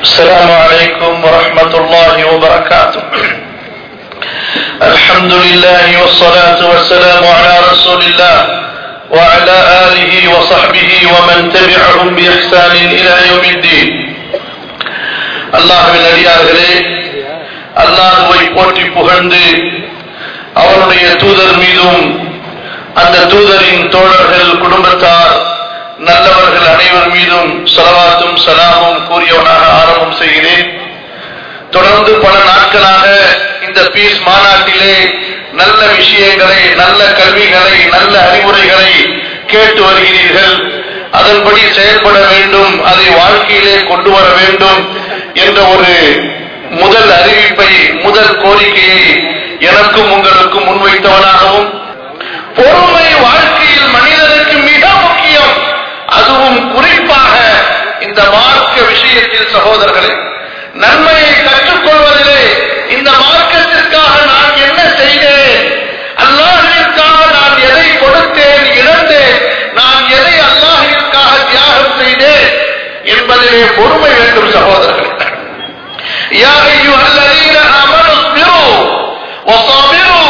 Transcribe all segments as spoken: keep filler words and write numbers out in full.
السلام عليكم ورحمة الله وبركاته. الحمد لله والصلاة والسلام على رسول الله وعلى آله وصحبه ومن تبعهم بإحسان إلى يوم الدين. அல்லாஹ்வின் அடியார்களே, அல்லாஹ்வை போற்றி புகழ்ந்து அவருடைய தூதர் மீதும் அந்த தூதரின் தோழர்கள், குடும்பத்தார், நல்லவர்கள் அனைவர் மீதும் ஸலவாத்தும் ஸலாமும் கூறியவனாக ஆரம்பம் செய்கிறேன். தொடர்ந்து பல நாட்களாக இந்த பீஸ் மாநாட்டிலே நல்ல விஷயங்களை, நல்ல கல்விகளை, நல்ல அறிவுரைகளை கேட்டு வருகிறீர்கள். அதன்படி செயல்பட வேண்டும், அதை வாழ்க்கையிலே கொண்டு வர வேண்டும் என்ற ஒரு முதல் அறிவிப்பை, முதல் கோரிக்கையை எனக்கும் உங்களுக்கும் முன்வைத்தவனாகவும், பொறுமை வாழ்க்கையில் மனிதனுக்கு மிக முக்கியம், அதுவும் குறிப்பாக இந்த மார்க்க விஷயத்தில் சகோதரர்களே, நன்மையை கற்றுக்கொள்வதிலே இந்த மார்க்கத்திற்காக நான் என்ன செய்தேன், அல்லாஹ்விற்காக நான் எதை கொடுத்தேன், இழந்தேன், நான் எதை அல்லாஹ்விற்காக தியாகம் செய்தேன் என்பதிலே பொறுமை வேண்டும் சகோதரர்களே. யா அய்யுஹல்லதீன ஆமனு இஸ்பிரு வஸாபிரு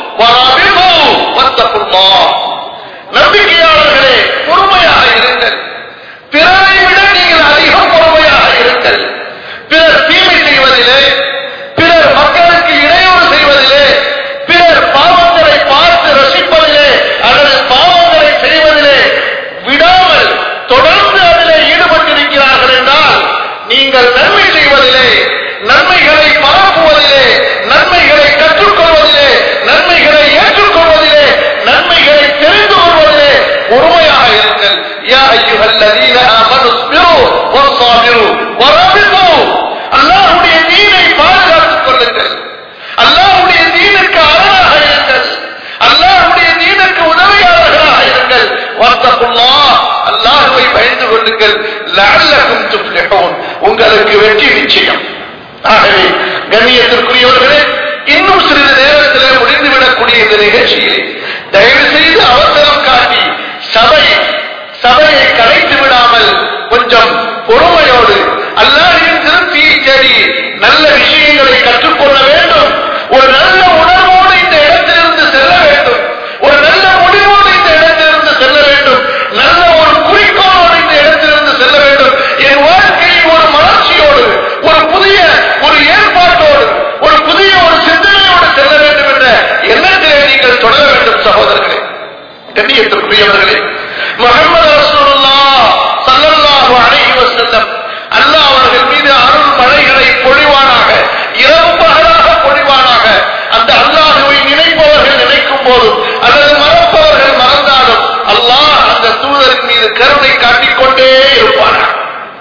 வராபிது வத்தகுல்லாஹ். நம்பிக்கையாளர்களே, பொறுமையாக இருங்கள். பிறரை விட நீங்கள் அதிகம் பொறுமையாக இருங்கள். பிறர் தீமை செய்வதிலே, பிறர் மக்களுக்கு இடையூறு செய்வதிலே, பிறர் பாவங்களை பார்த்து ரசிப்பதிலே அல்லது பாவங்களை செய்வதிலே விடாமல் தொடர்ந்து அதிலே ஈடுபட்டிருக்கிறார்கள் என்றால், நீங்கள் நன்மை செய்வதிலே, நன்மைகளை பரப்புவதிலே, நன்மைகளை கற்றுக்கொள்வதிலே, நன்மைகளை ஏற்றுக்கொள்வதிலே, நன்மைகளை தெரிந்து கொள்வதிலே பொறுமையாக இருங்கள். யா அய்யுஹல்லதீன ஆமனு இஸ்பிரு வஸாபிரு வராபிது. அல்லாஹ்வுடைய தீனை பாதுகாத்துக் கொள்ளுங்கள். அல்லாஹ்வுடைய தீனுக்கு அரணாக இருங்கள். அல்லாஹ்வுடைய தீனுக்கு உதவியாளர்களாக இருங்கள். வத்தகுல்லாஹ், அல்லாஹ்வை பயந்து கொள்ளுங்கள். லஅல்லகும் துஃப்லிஹூன், உங்களுக்கு வெற்றி நிச்சயம். ஆகவே கண்ணியத்திற்குரியவர்களே, இன்னும் சிறிது நேரத்திலே முடிந்துவிடக்கூடிய இந்த நிகழ்ச்சியிலே தயவு செய்து அவசரம் காட்டி சபை சபையை கலைத்து விடாமல் கொஞ்சம் பொறுமையோடு அல்லாஹ்வின் திருப்தியை தேடி நல்ல விஷயங்களை கற்றுக்கொள்ள வேண்டும். ஒரு நல்ல உணர்வோடு இந்த இடத்திலிருந்து செல்ல வேண்டும். ஒரு நல்ல முடிவோடு இந்த இடத்திலிருந்து செல்ல வேண்டும். நல்ல ஒரு குறிக்கோளோடு இந்த இடத்திலிருந்து செல்ல வேண்டும். என் வாழ்க்கையில் ஒரு மலர்ச்சியோடு, ஒரு புதிய ஒரு ஏற்பாட்டோடு, ஒரு புதிய ஒரு சிந்தனையோடு செல்ல வேண்டும் என்ற எண்ணத்திலே நீங்கள் தொடர வேண்டும் சகோதரர்களே. கண்ணியத்திற்குரியவர்களே, முஹம்மது ரசூலுல்லாஹ் ஸல்லல்லாஹு அலைஹி வஸல்லம் அல்லாஹ் அவர்கள் மீது அருள் மழைகளை பொழிவானாக, இரவு பகலாக பொழிவானாக. அந்த அல்லாஹ்வை நினைப்பவர்கள் நினைக்கும் போதும் அல்லது மறப்பவர்கள் மறந்தாலும் அல்லாஹ் அந்த தூதரின் மீது கருணை காட்டிக்கொண்டே இருப்பானாக.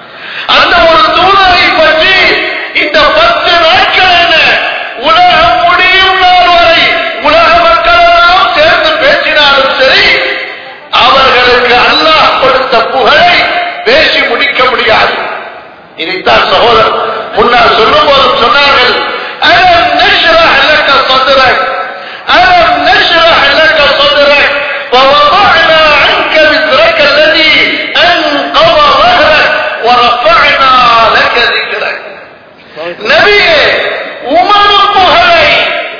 அந்த ஒரு தூதரை பற்றி இந்த பத்து நாட்கள் என்ன, உலகம் முடியும் நாள் வரை உலக மக்கள் எல்லாம் சேர்ந்து பேசினாலும் சரி, அவர்களுக்கு அல்லாஹ் கொடுத்த புகழை பேசி முடிக்க முடியாது. இதைத்தான் சகோதரர் முன்னால் சொல்லும் போதும் சொன்னார்கள், அலம் நஷ்ரஹ் லக ஸத்ரக், அலம் நஷ்ரஹ் லக ஸத்ரக் வவضعنا عنك وزرك الذي انقض ظهرك ورفعنا لك ذكرك. நபியே, உமது புகழை,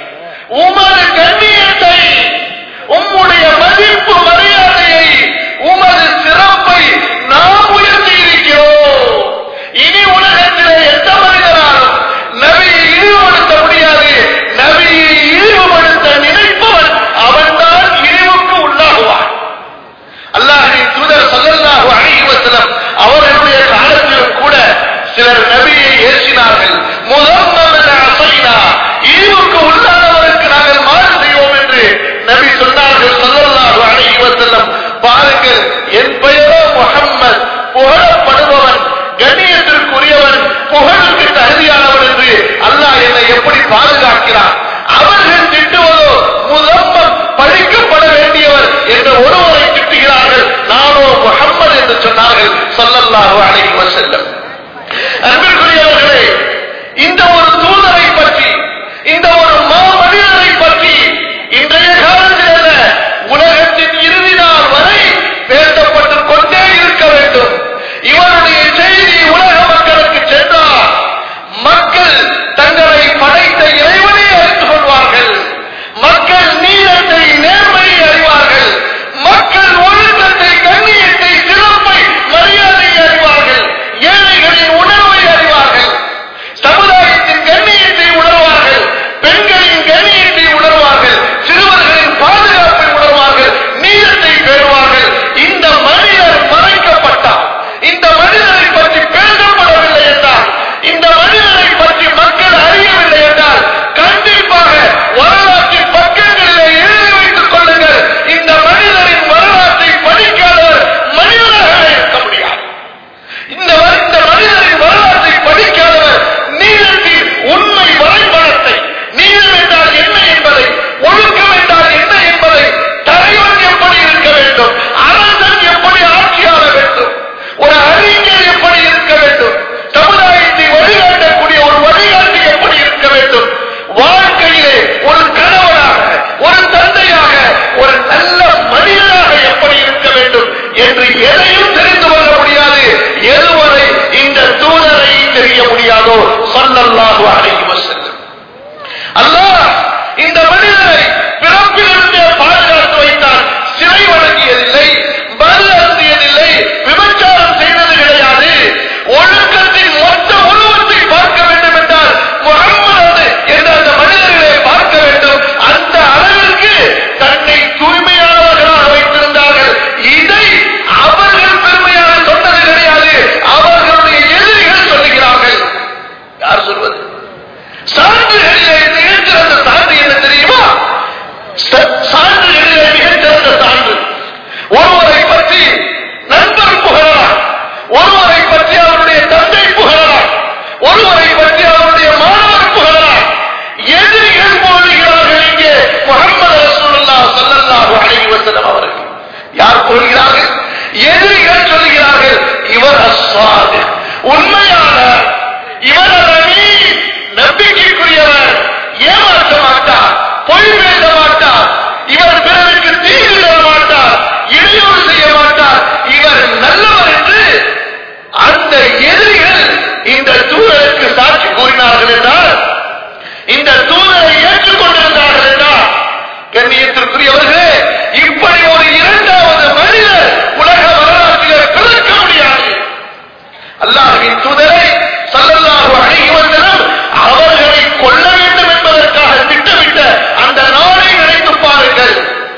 உமது கண்ணியத்தை, உம்முடைய மதிப்பு மரியாதையை, உமது சிறப்பை நாம் உயர்த்தி இருக்கிறோம். இனி உலகத்திலே எந்த மனிதனாலும் நபியை இழிவுபடுத்த முடியாது. நபியை இழிவுபடுத்த நினைப்பவன் அவன்தான் இழிவுக்கு உள்ளாகுவான். அல்லாஹ்வின் தூதர் ஸல்லல்லாஹு அலைஹி வஸல்லம் அவர்களுடைய காலத்திலும் கூட சிலர் நபியை ஏசினார்கள். முதம்மன் அஸைனா, இழிவுக்கு உள்ளானவருக்கு நாங்கள் மாறு செய்வோம் என்று நபி சொன்னார்கள் ஸல்லல்லாஹு அலைஹி வஸல்லம். பாருங்கள், என் பெயரோ முஹம்மத், புகழப்படுபவன், கண்ணியத்திற்குரியவன், புகழுக்கு தகுதியானவன் என்று அல்லாஹ் என்னை எப்படி பாதுகாக்கிறான். அவர்கள் திட்டுவதோ முதம்மம், பழிக்கப்பட வேண்டியவர் என்ற ஒருவரை திட்டுகிறார்கள். நானோ முஹம்மது என்று சொன்னார்கள் ஸல்லல்லாஹு அலைஹி வஸல்லம். அன்பிற்குரியவர்களே, இந்த ஒரு தூதரை பற்றி, இந்த ஒரு மாமனிதரை பற்றி இன்றைய காலத்தில் உலகத்தின் இறுதி நாள் வரை பேசப்பட்டுக் கொண்டே இருக்க வேண்டும். இவருடைய செய்தி உலக மக்களுக்கு சென்றால் ஸல்லல்லாஹு அலைஹி வஸல்லம். அல்லாஹ் இந்த மனிதரை பிறப்பிலிருந்தே பாதுகாத்து வைத்தான். சிலை வணங்கியதில்லை, பலி அருந்தியதில்லை, விபச்சாரம் செய்தது கிடையாது. ஒழுக்கத்தின் மொத்த உருவத்தை பார்க்க வேண்டும் என்றால் முஹம்மது என்ற அந்த மனிதர்களை பார்க்க வேண்டும். அந்த அளவிற்கு தன்னை தூய்மையானவர்களாக வைத்திருந்தார்கள். இதை அவர்கள் பெருமையாக சொன்னது கிடையாது, அவர்களுடைய எதிரிகள் சொல்லுகிறார்கள். யார் சொல்வது? சான்றுகளிலே மிகச்சிறந்த சான்று என்ன தெரியுமா? சான்றுகளிலே மிகச்சிறந்த சான்று ஒருவரை பற்றி நண்பர் புகழலாம், ஒருவரை பற்றி அவருடைய தந்தை புகழலாம், ஒருவரை பற்றி அவருடைய மாணவர் புகழலாம். எதிரிகள் போடுகிறார்கள். இங்கே முஹம்மது ரசூலுல்லாஹ் ஸல்லல்லாஹு அலைஹி வஸல்லம் அவர்கள் யார் போடுகிறார்கள்? எதிரிகள் சொல்லுகிறார்கள், இவர் அஸ்ஸாதிக், உண்மையான, இவர் அமீன், நம்பிக்கைக்குரியவர், ஏமாற்ற மாட்டார், பொய் பேச மாட்டார், இவர் பிறருக்கு தீங்கு தர மாட்டார், இடையூறு செய்ய மாட்டார், இவர் நல்லவர் என்று அந்த எதிரிகள் இந்த தூதருக்கு சாட்சி கூறினார்கள் என்றால், இந்த தூதரை ஏற்றுக்கொண்டிருந்தார்கள் என்றால், கண்ணியத்திற்குரியவர்களே, இப்படி ஒரு இரண்டாவது மனிதர் உலக வரலாற்றில் பிறக்க முடியாது. அல்லாஹ்வின் தூதரை ஸல்லல்லாஹு அலைஹி வஸல்லம் அவர்களை கொல்ல வேண்டும் என்பதற்காக திட்டமிட்ட அந்த நாளை நினைத்து பாருங்கள்.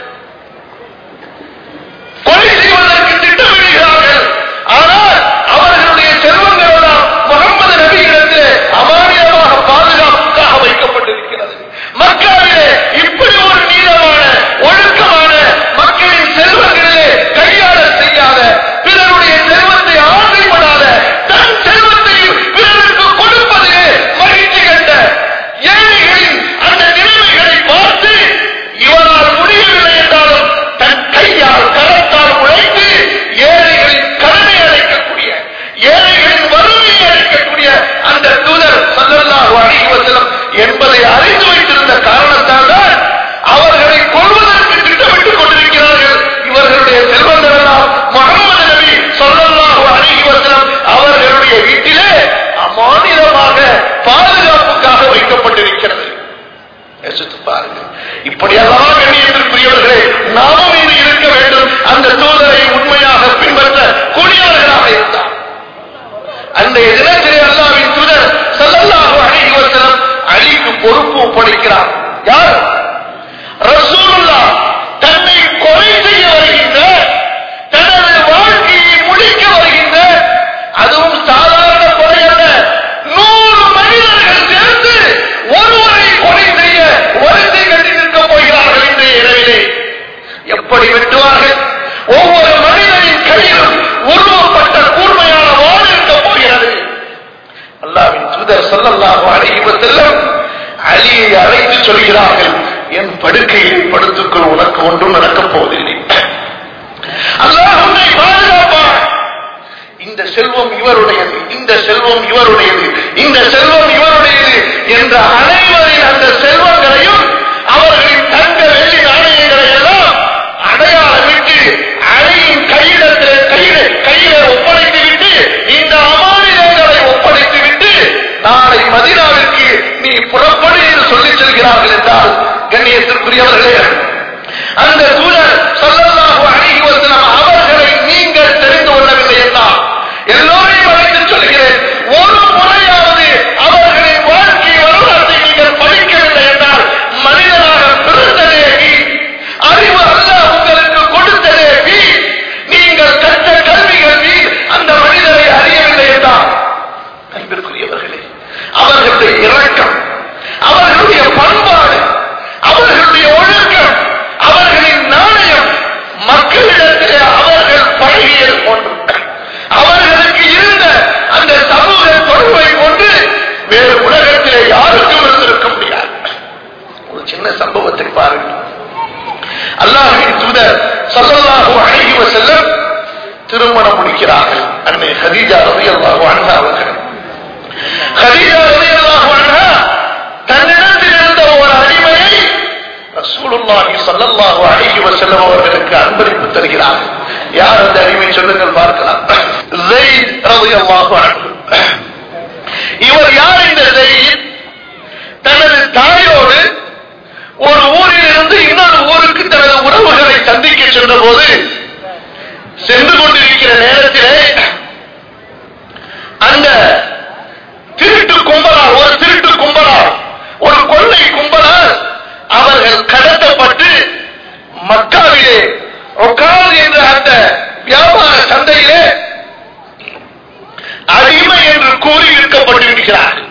கொலை செய்வதற்கு திட்டமிடுகிறார்கள். ஆனால் அவர்களுடைய செல்வங்கள் எல்லாம் முஹம்மது நபியிடத்தில் அமானியமாக பாதுகாப்புக்காக வைக்கப்பட்டிருக்கிறது. மக்காவிலே இப்படி ஒரு நீளமான ஒழுக்கமான மக்களின் செல்வங்களிலே கையாள செய்யாத, பிறருடைய செல்வத்தை ஆசைப்படாத, தன் செல்வத்தையும் பிறருக்கு கொடுப்பதிலே மகிழ்ச்சி கண்ட ஏழைகளின் அந்த நிலைமைகளை பார்த்து இவரால் முடியவில்லை என்றாலும் தன் கையால் கரத்தால் உழைத்து ஏழைகளின் கடனை அடைக்கக்கூடிய, ஏழைகளின் வறுமையை அடைக்கக்கூடிய அந்த தூதர் ஸல்லல்லாஹு அலைஹி வஸல்லம் என்பதை அறிந்து வைத்திருந்த காரணத்தால் தான் அவர்களை கொல்வதற்கு திட்டமிட்டுக் கொண்டிருக்கிறார்கள். இவர்களுடைய செல்வங்கள் எல்லாம் முஹம்மது நபி ஸல்லல்லாஹு அலைஹி வஸல்லம் அவர்களுடைய வீட்டிலே அமானிதமாக பாதுகாப்புக்காக வைக்கப்பட்டிருக்கிறது. யோசித்து பாருங்கள். இப்படியெல்லாம் கண்ணியத்திற்குரியவர்களே, நாமும் இது இருக்க வேண்டும். அந்த தூதரை உண்மையாக பின்பற்ற கூடியவர்களாக இருந்தார். அன்றைய தினத்திலே அல்லாஹ்வின் தூதர் ஸல்லல்லாஹு அலைஹி வஸல்லம் அலிக்கு பொறுப்பு ஒப்படைக்கிறார். யார்? ரசூலுல்லாஹ் தன்னை கொலை செய்ய வருகின்ற, தனது வாழ்க்கையை முடிக்க வருகின்ற, அதுவும் சாதாரண கொலை அல்ல, நூறு மனிதர்கள் சேர்ந்து ஒருவரை கொலை செய்ய வரிசை கட்டி நிற்கப் போகிறார்கள். இன்றைய இரவிலே எப்படி வெட்டுவார்கள்? ஒவ்வொரு மனிதனின் கையிலும் உருவப்பட்ட கூர்மையான வாள் இருக்கப் போகிறது. அல்லாஹ்வின் தூதர் ஸல்லல்லாஹு அலைஹி வஸல்லம் அலியை அழைத்து சொல்கிறார்கள், என் படுக்கையை படுத்துக்கள், உனக்கு ஒன்றும் நடக்கப் போவதில்லை, அல்லாஹ் உன்னை பாதுகாப்பான். இந்த செல்வம் இவருடையது, இந்த செல்வம் இவருடையது, இந்த செல்வம் இவருடையது என்ற அனைவரின் அந்த செல்வங்களையும் அவர்களின் தங்க வெள்ளி நாணயங்களை எல்லாம் அடையாளமிட்டு அலியின் கையிடத்திலே கையில கையில ஒப்படைத்து விட்டு, இந்த அமானிதங்களை ஒப்படைத்து விட்டு நாளை மதீனாவிற்கு நீ புறப்படு என்று சொல்லி செல்கிறார்கள் என்றால், கண்ணியத்திற்குரியவர்களே, அந்த தூதர் ஸல்லல்லாஹு அலைஹி வஸல்லம் அவர்களை நீங்கள் தெரிந்து கொள்ளவில்லை என்றால், எல்லோரையும் அழைத்து சொல்கிறேன், ஒரு முறையாவது அவர்களின் வாழ்க்கை வரலாற்றை நீங்கள் படிக்கவில்லை என்றால், மனிதனாக பிறந்ததே வீண், அறிவு அல்லாஹ் உங்களுக்கு கொடுத்ததே வீண், நீங்கள் கற்ற கல்விகள் வீண். அந்த மனிதரை அறியவில்லை என்றால், அன்பிற்குரியவர்களே, அவர்களுடைய இரக்கம், அவர்களுடைய பண்பாடு, அவர்களுடைய ஒழுக்கம், அவர்களின் நாணயம் மக்களிடத்திலே அவர்கள் பழகியது போன்று, அவர்களுக்கு இருந்த அந்த சமூக தொடர்பை கொண்டு வேறு உலகத்திலே யாருக்கும் இருந்திருக்க முடியாது. ஒரு சின்ன சம்பவத்தை பாருங்கள். அல்லாஹ்வின் தூதர் ஸல்லல்லாஹு அலைஹி வஸல்லம் திருமணம் முடிக்கிறார்கள். அன்னை ஹதீஜா ரலியல்லாஹு அன்ஹா அவர்கள். ஹதீஜா ரலியல்லாஹு அன்ஹா தன்னிடத்தில் இருந்த ஒரு அடிமையை ரசூலுல்லாஹி ஸல்லல்லாஹு அலைஹி வஸல்லம் அவர்களுக்கு அன்பளிப்பு தருகிறார்கள். யார் அந்த அடிமை சொல்லுங்கள் பார்க்கலாம். ஸைத் ரலியல்லாஹு அன்ஹு. இவர் யார்? இந்த ஸைத் அந்த திருட்டு கும்பலால் ஒரு திருட்டு கும்பலால் ஒரு கொள்ளை கும்பலால் அவர்கள் கடத்தப்பட்டு மக்காவிலே உக்கால் என்ற அந்த வியாபார சந்தையிலே அடிமை என்று கூறி விற்கப்பட்டிருக்கிறார்கள்.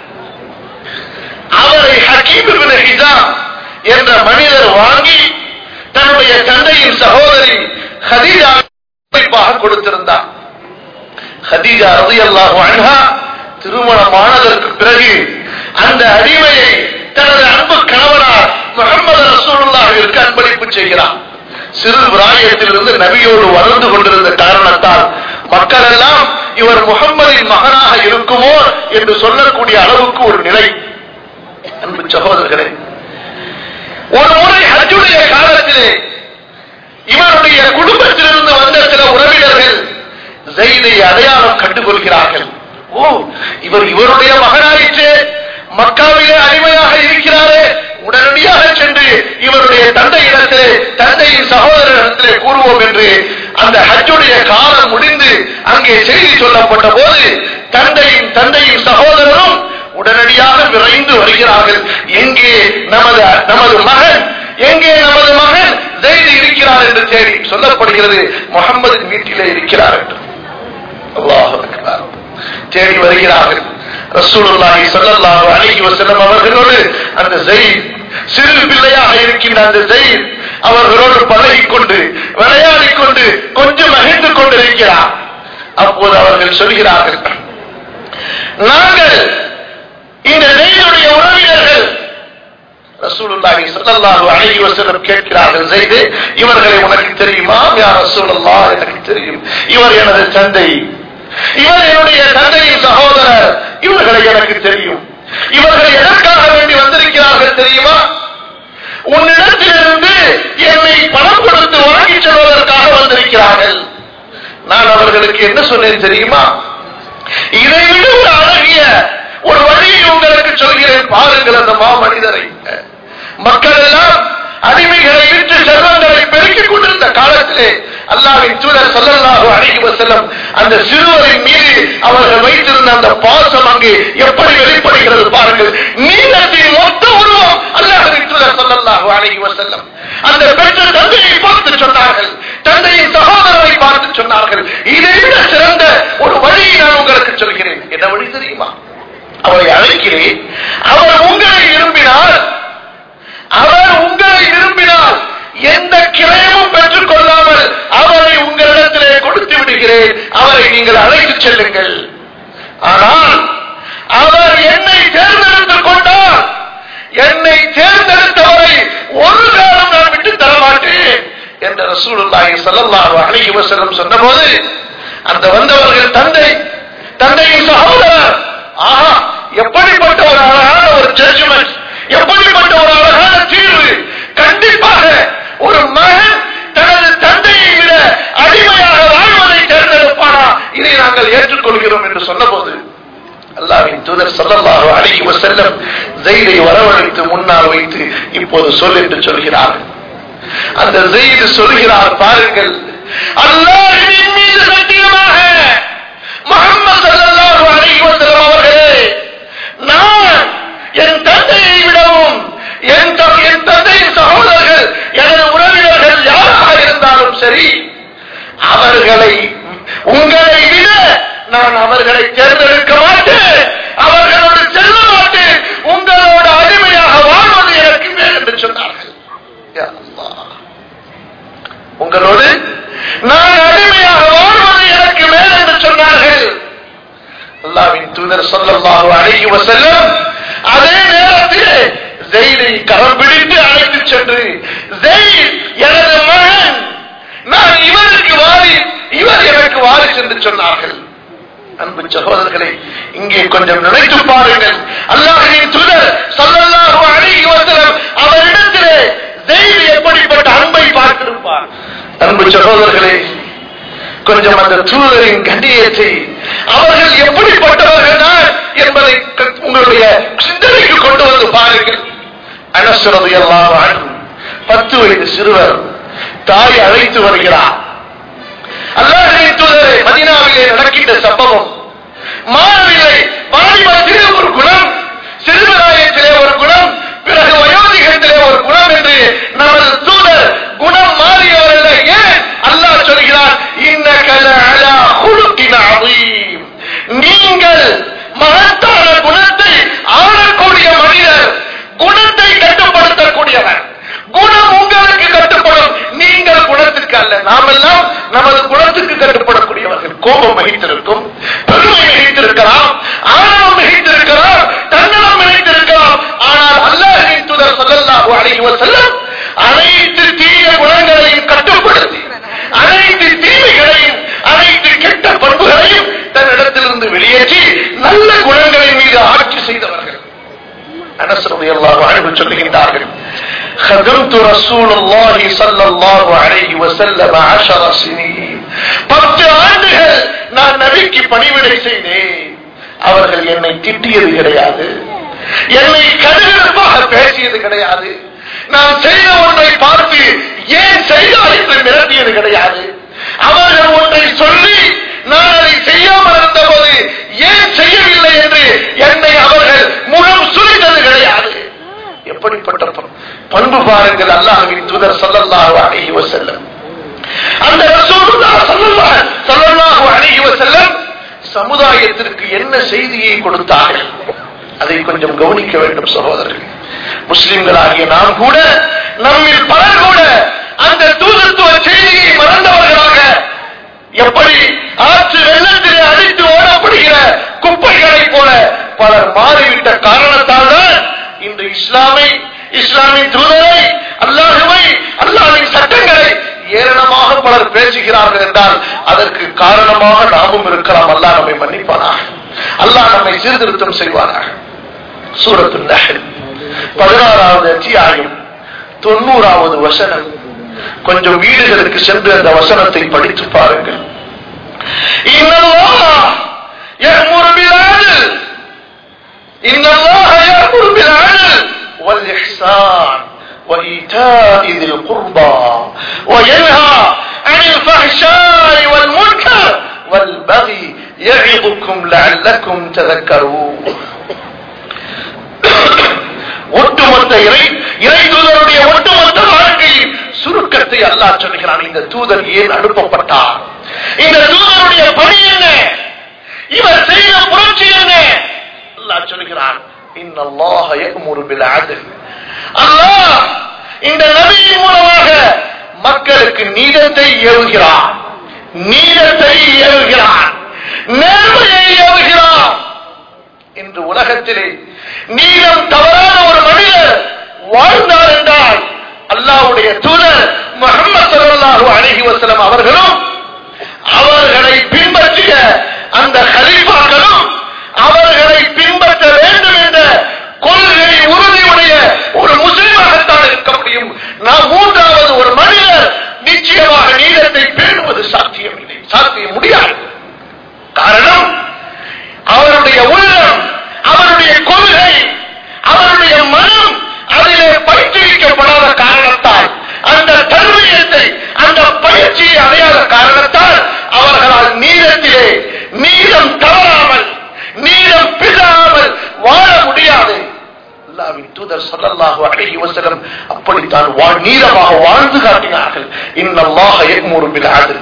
அவரை ஹக்கீம் இப்னு ஹிஸாம் என்ற மனிதர் வாங்கி தன்னுடைய தந்தையின் சகோதரி ஹதீஜா கொடுத்திருந்தார். ஹதீஜா ரலியல்லாஹு அன்ஹா திருமணமானதற்கு பிறகு அந்த அடிமையை தனது அன்பு கணவனார் முஹம்மது ரசூலுல்லாஹிற்கு அன்பளிப்பு செய்கிறார். சிறு பிராயத்திலிருந்து நபியோடு வளர்ந்து கொண்டிருந்த காரணத்தால் மக்கள் எல்லாம் இவர் முஹம்மதின் மகனாக இருக்குமோ என்று சொல்லக்கூடிய அளவுக்கு ஒரு நிலை. அன்பு சகோதரர்களே, ஒரு முறை ஹஜ்ஜுடைய காலத்திலே இவருடைய குடும்பத்திலிருந்து வந்த சில உறவினர்கள் ஸைதை அடையாளம் கண்டுகொள்கிறார்கள். ஓ, இவர் இவருடைய மகனாயிற்று, மக்காவிலே அடிமையாக இருக்கிறாரே, உடனடியாக சென்று இவருடைய தந்தை இடத்திலே தந்தையின் சகோதரத்திலே கூறுவோம் என்று அந்த ஹஜ்ஜுடைய காலம் முடிந்து அங்கே செய்தி சொல்லப்பட்ட போது தந்தையின் தந்தையின் சகோதரரும் உடனடியாக விரைந்து வருகிறார்கள். எங்கே நமது நமது மகன், எங்கே நமது மகன் ஸைத் இருக்கிறார் என்று தேடி சொல்லப்படுகிறது. முஹம்மது வீட்டிலே இருக்கிறார் என்று அல்லாஹ் அக்பர் தேடி வருகிறார்கள். ரசூலுல்லாஹி ஸல்லல்லாஹு அலைஹி வஸல்லம் அவர்களோடு அந்த ஸைத் சிறு பிள்ளையாக இருக்கின்ற அந்த ஸைத் அவர்களோடு பழகிக் கொண்டு விளையாடிக் கொண்டு கொஞ்சம் மகிழ்ந்து கொண்டிருக்கிறார். அப்போது அவர்கள் சொல்கிறார்கள், நாங்கள் இந்த ஸைதுடைய உறவினர்கள். ரசூலுல்லாஹி ஸல்லல்லாஹு அலைஹி வஸல்லம் கேட்கிறார்கள், ஸைத் இவர்களை உனக்கு தெரியுமா? யா ரசூலல்லாஹ், எனக்கு தெரியும், இவர் எனது தந்தை, இவர் என்னுடைய தந்தையின் சகோதரர், இவர்களை எனக்கு தெரியும். இவர்கள் எதற்காக வேண்டி வந்திருக்கிறார்கள் தெரியுமா? உன்னிடத்திலிருந்து என்னை பணம் கொடுத்து வாங்கி செல்வதற்காக வந்திருக்கிறார்கள். நான் அவர்களுக்கு என்ன சொன்னேன் தெரியுமா? இதை விட ஒரு அழகிய ஒரு வழியை உங்களுக்கு சொல்கிறேன், பாருங்கள் அந்த மா மனிதரை. மக்கள் எல்லாம் அடிமைகளை விட்டு செல்வங்களை பெருக்கிக் கொண்டிருந்த காலத்திலே அல்லாஹ்வின் தூதர் ஸல்லல்லாஹு அலைஹி வஸல்லம் அந்த சிறுவரின் மீது அவர்கள் வைத்திருந்த அந்த பாசம் அங்கே எப்படி வெளிப்படுகிறது பாருங்கள். நீளத்தின் மொத்த உருவம் அல்லாஹ்வின் தூதர் ஸல்லல்லாஹு அலைஹி வஸல்லம் அந்த பெற்ற தந்தையை பார்த்து சொன்னார்கள், தந்தையின் சகோதரரை பார்த்து சொன்னார்கள், இதை விட சிறந்த ஒரு வழியை நான் உங்களுக்கு சொல்கிறேன். என்ன வழி தெரியுமா? அவரை அழைக்கிறேன், அவர் உங்களை விரும்பினால் அவர் உங்களை விரும்பினால் எந்த கிரயமும் பெற்றுக் கொள்ளாமல் அவரை உங்களிடத்திலே கொடுத்து விடுகிறேன், அவரை நீங்கள் அழைத்து செல்லுங்கள். ஆனால் அவர் என்னை தேர்ந்தெடுத்துக் கொண்டால் என்னை தேர்ந்தெடுத்தவரை ஒரு காலம் நான் விட்டு தரமாட்டேன் என்று ரசூலுல்லாஹி ஸல்லல்லாஹு அலைஹி வஸல்லம் சொன்னபோது அந்த வந்தவர்கள் தந்தை, தந்தையின் சகோதரர், ஆஹா எப்படிப்பட்ட ஒரு அழகான ஒரு ஜட்ஜ்மெண்ட், எப்படிப்பட்ட ஒரு அழகான தீர்வு. கண்டிப்பாக ஒரு மகன் தனது தந்தையை விட அடிமையாக வாழ்வதை தேர்ந்தெடுப்பானா, இதை நாங்கள் ஏற்றுக்கொள்கிறோம் என்று சொன்னபோது அல்லாஹ்வின் தூதர் ஸல்லல்லாஹு அலைஹி வஸல்லம் ஸைதை வரவழைத்து முன்னால் வைத்து இப்போது சொல் என்று சொல்கிறார்கள். அந்த ஸைத் சொல்கிறார், பாருங்கள், அல்லாஹ்வின் மீது சத்தியமாக முஹம்மது ஸல்லல்லாஹு அலைஹி வஸல்லம் அவர்களே, நான் என் தந்தையை விடவும் என் தந்தையின் சகோதரர்கள் எனது உறவினர்கள் யாராக இருந்தாலும் சரி, அவர்களை உங்களை விட நான் அவர்களை தேர்ந்தெடுக்க மாட்டேன், அவர்களோடு செல்ல மாட்டேன், உங்களோட அடிமையாக வாழ்வது எனக்கு மேல் என்று சொன்னார்கள். உங்களோடு நான் அடிமையாக வாழ்வது எனக்கு மேல் என்று சொன்னார்கள். அல்லாஹ்வின் தூதர் ஸல்லல்லாஹு அலைஹி வஸல்லம் அதே நேரத்தில் ஸைதை கரம் பிடித்து அழைத்து சென்று, ஸைத் எனது மகன், நான் இவருக்கு வாரிசு, இவர் எனக்கு வாரிசு என்று சொன்னார்கள். அன்பு சகோதரர்களே, இங்கே கொஞ்சம் நினைத்து பாருங்கள். அல்லாஹ்வின் தூதர் ஸல்லல்லாஹு அலைஹி வஸல்லம் அவரிடத்திலே ஸைத் எப்படிப்பட்ட அன்பை பார்த்திருப்பார். அன்பு சகோதரர்களே, கொஞ்சம் அந்த தூதரின் கண்ணியத்தை, அவர்கள் எப்படிப்பட்டவர்கள் தான் என்பதை உங்களுடைய சிந்தனைக்கு கொண்டு வந்து பாருங்கள். அனஸ் ரலியல்லாஹு அன்ஹு பத்து வயது சிறுவர் தாய் அழைத்து வருகிறார். அல்லாஹ்வின் தூதரே, மதீனாவிலே நடக்கின்ற சம்பவம், மாறவில்லை. வாலிபத்திலே ஒரு குணம், சிறுவராயத்திலே ஒரு குணம், பிறகு வயோதிகத்திலே ஒரு குணம் என்று நமது தூதர் குணம் மாறியவர்கள். ஏன் அல்லாஹ் சொல்கிறார், இன்னக லஅலா குலுகின் அதீம், நீங்கள் மகத்தான குணத்தை ஆளக்கூடிய மனிதர், குணத்தை கட்டுப்படுத்தக்கூடியவர். குணம் உங்களுக்கு கட்டுப்படும், நீங்கள் குணத்திற்கு அல்ல. நாம் எல்லாம் நமது குணத்துக்கு கட்டுப்படக்கூடியவர்கள். கோபம் மிகைத்திருக்கும், பெருமை மிகைத்திருக்கலாம், ஆணவம் மிகைத்திருக்கலாம், தன்னலம் மிகைத்திருக்கலாம். ஆனால் அல்லாஹ்வின் தூதர் ஸல்லல்லாஹு அலைஹி வஸல்லம் அனைத்து தீய குணங்களையும் கட்டுப்படுத்தி, அனைத்து தீமைகளையும், அனைத்து கெட்ட பண்புகளையும் தன்னிடத்திலிருந்து வெளியேற்றி நல்ல குணங்களின் மீது ஆட்சி செய்தவர்கள். அனஸ் ரலியல்லாஹு அன்ஹு சொல்லுகின்றார்கள், خدمت رسول الله صلى الله عليه وسلم عشر سنين, பத்து ஆண்டுகள் நான் நபிக்கு பணிவிடை செய்தேன். அவர்கள் என்னை திட்டியது கிடையாது, என்னை கடுகடுப்பாக பேசியது கிடையாது, நான் செய்த ஒன்றை பார்த்து ஏன் செய்தார் என்று மிரட்டியது கிடையாது. அவர்கள் ஒன்றை சொல்லி நான் அதை செய்யாமல் இருந்தபோது ஏன் செய்யவில்லை என்று என்னை அவர்கள் முகம் சுழித்தது கிடையாது. எப்படிப்பட்ட பண்பு பாருங்கள் அல்லாஹ்வின் தூதர் ஸல்லல்லாஹு அலைஹி வஸல்லம். அந்த ரசூலுல்லாஹ் ஸல்லல்லாஹு அலைஹி வஸல்லம் சமுதாயத்திற்கு என்ன செய்தியை கொடுத்தார்கள், அதை கொஞ்சம் கவனிக்க வேண்டும் சகோதரர்கள். முஸ்லிம்களாகிய நாம் கூட, நம்மில் பலர் கூட அந்த தூதத்துவ செய்தியை மறந்தவர்களாக, எப்படி ஆற்று வெள்ளத்திலே அடித்து ஓடப்படுகிற குப்பைகளை போல பலர் மாறிவிட்ட காரணத்தால் தான் இன்று இஸ்லாமை, இஸ்லாமின் தூதரை, அல்லாஹ்வை, அல்லாஹ்வின் சட்டங்களை ஏளனமாக பலர் பேசுகிறார்கள் என்றால் அதற்கு காரணமாக நாமும் இருக்கலாம். அல்லாஹ் நம்மை மன்னிப்பானாக, அல்லாஹ் நம்மை சீர்திருத்தம் செய்வானாக. சூரத்துன் நஹ்ல் பதினாறாவது அத்தியாயம் தொண்ணூறாவது வசனம். கொஞ்சம் வீடுகளுக்கு சென்று அந்த வசனத்தை படித்து பாருங்கள். இன்னல்லாஹ் யஅமுரு பில் அத்ல், இன்னல்லாஹ் யஅமுரு பில் அத்ல் வல் இஹ்சான் وإيتاء ذي القربى وينهى عن الفحشاء والمنكر والبغي يعظكم لعلكم تذكرون. ஒட்டுமொத்த இறை இறை தூதருடைய ஒட்டுமொத்த வாழ்க்கையில் சுருக்கத்தை அல்லாஹ் சொல்கிறான். இந்த தூதர் ஏன் அனுப்பப்பட்டார், இந்த தூதருடைய பணி என்ன, இவர் செய்த புரட்சி என்ன, அல்லாஹ் சொல்கிறான். இன்னல்லாஹ யஅமுரு பில் அத்ல், அல்லாஹ் இந்த நபியின் மூலமாக மக்களுக்கு நீதத்தை ஏவுகிறார், நீதத்தை ஏவுகிறார், நேர்மையை ஏவுகிறார். இன்று உலகத்திலே நீதம் தவறான ஒரு மனிதர் வாழ்ந்தார் என்றால் அல்லாஹ்வுடைய தூதர் முஹம்மது ஸல்லல்லாஹு அலைஹி வஸல்லம் அவர்களும் அவர்களை பின்பற்றிய அந்த கலீஃபாக்களும் அவர்களை பின்பற்ற வேண்டும் என்ற கொள்கை உறுதியுடைய ஒரு முஸ்லிமாகத்தான் இருக்க முடியும். நாம் மூன்றாவது ஒரு மனிதர் நிச்சயமாக நீதத்தை பேணுவது சாத்தியம் இல்லை, சாத்தியம் முடியாது. காரணம், அவருடைய உள்ளம், அவருடைய கொள்கை, அவருடைய மனம் அதிலே பயிற்றுவிக்கப்படாத காரணத்தால், அந்த தர்மீயத்தை, அந்த பயிற்சியை அடையாத காரணத்தால் அவர்களால் நீதத்திலே நீதம் தவறாமல், நீதம் பிதாமல் வாழ முடியாது. அல்லாஹ்வின் தூதர் ஸல்லல்லாஹு அலைஹி வஸல்லம் அப்படித்தான் நீதமாக வாழ்ந்து காட்டினார்கள். இன்னல்லாஹ யஅமுரு பில் அத்ல்.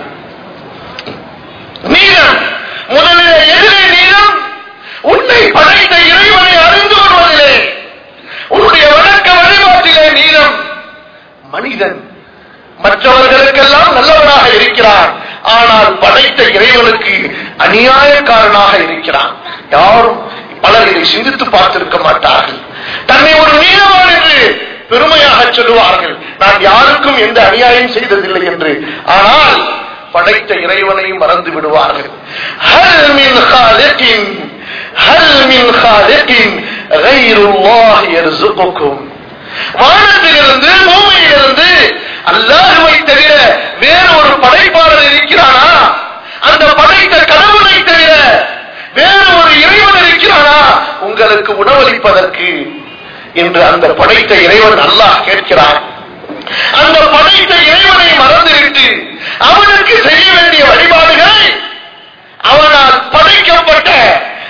நீதம் முதலிலே எதிரே நீதம், உன்னை படைத்த இறைவனை அறிந்து கொள்வதிலே, உன்னுடைய வணக்க வழிபாட்டிலே நீதம். மனிதன் மற்றவர்களுக்கெல்லாம் நல்லவனாக இருக்கிறான், ஆனால் படைத்த இறைவனுக்கு அநியாயக்காரனாக இருக்கிறான். யாரும் பலர் இதை சிந்தித்து பார்த்திருக்க மாட்டார்கள். தன்னை ஒரு நீதவான் என்று பெருமையாக சொல்லுவார்கள், நான் யாருக்கும் எந்த அநியாயம் செய்ததில்லை என்று. ஆனால் படைத்த இறைவனையும் மறந்து விடுவார்கள். ஹல் மின் காலிகின் ஹல் மின் காலிகின் கைருல்லாஹி யர்ஸுகுக்கும். வானத்திலிருந்து பூமியிலிருந்து அல்லாஹ்வை தவிர வேறு ஒரு படைப்பாளர் இருக்கிறானா? அந்த படைத்த கடவுளை தவிர வேறு ஒரு இறைவன் இருக்கிறானா உங்களுக்கு உணவளிப்பதற்கு என்று அந்த படைத்த இறைவன் அல்லாஹ் கேட்கிறான். அந்த படைத்த இறைவனை மறந்துவிட்டு அவனுக்கு செய்ய வேண்டிய வழிபாடுகளை அவனால் படைக்கப்பட்ட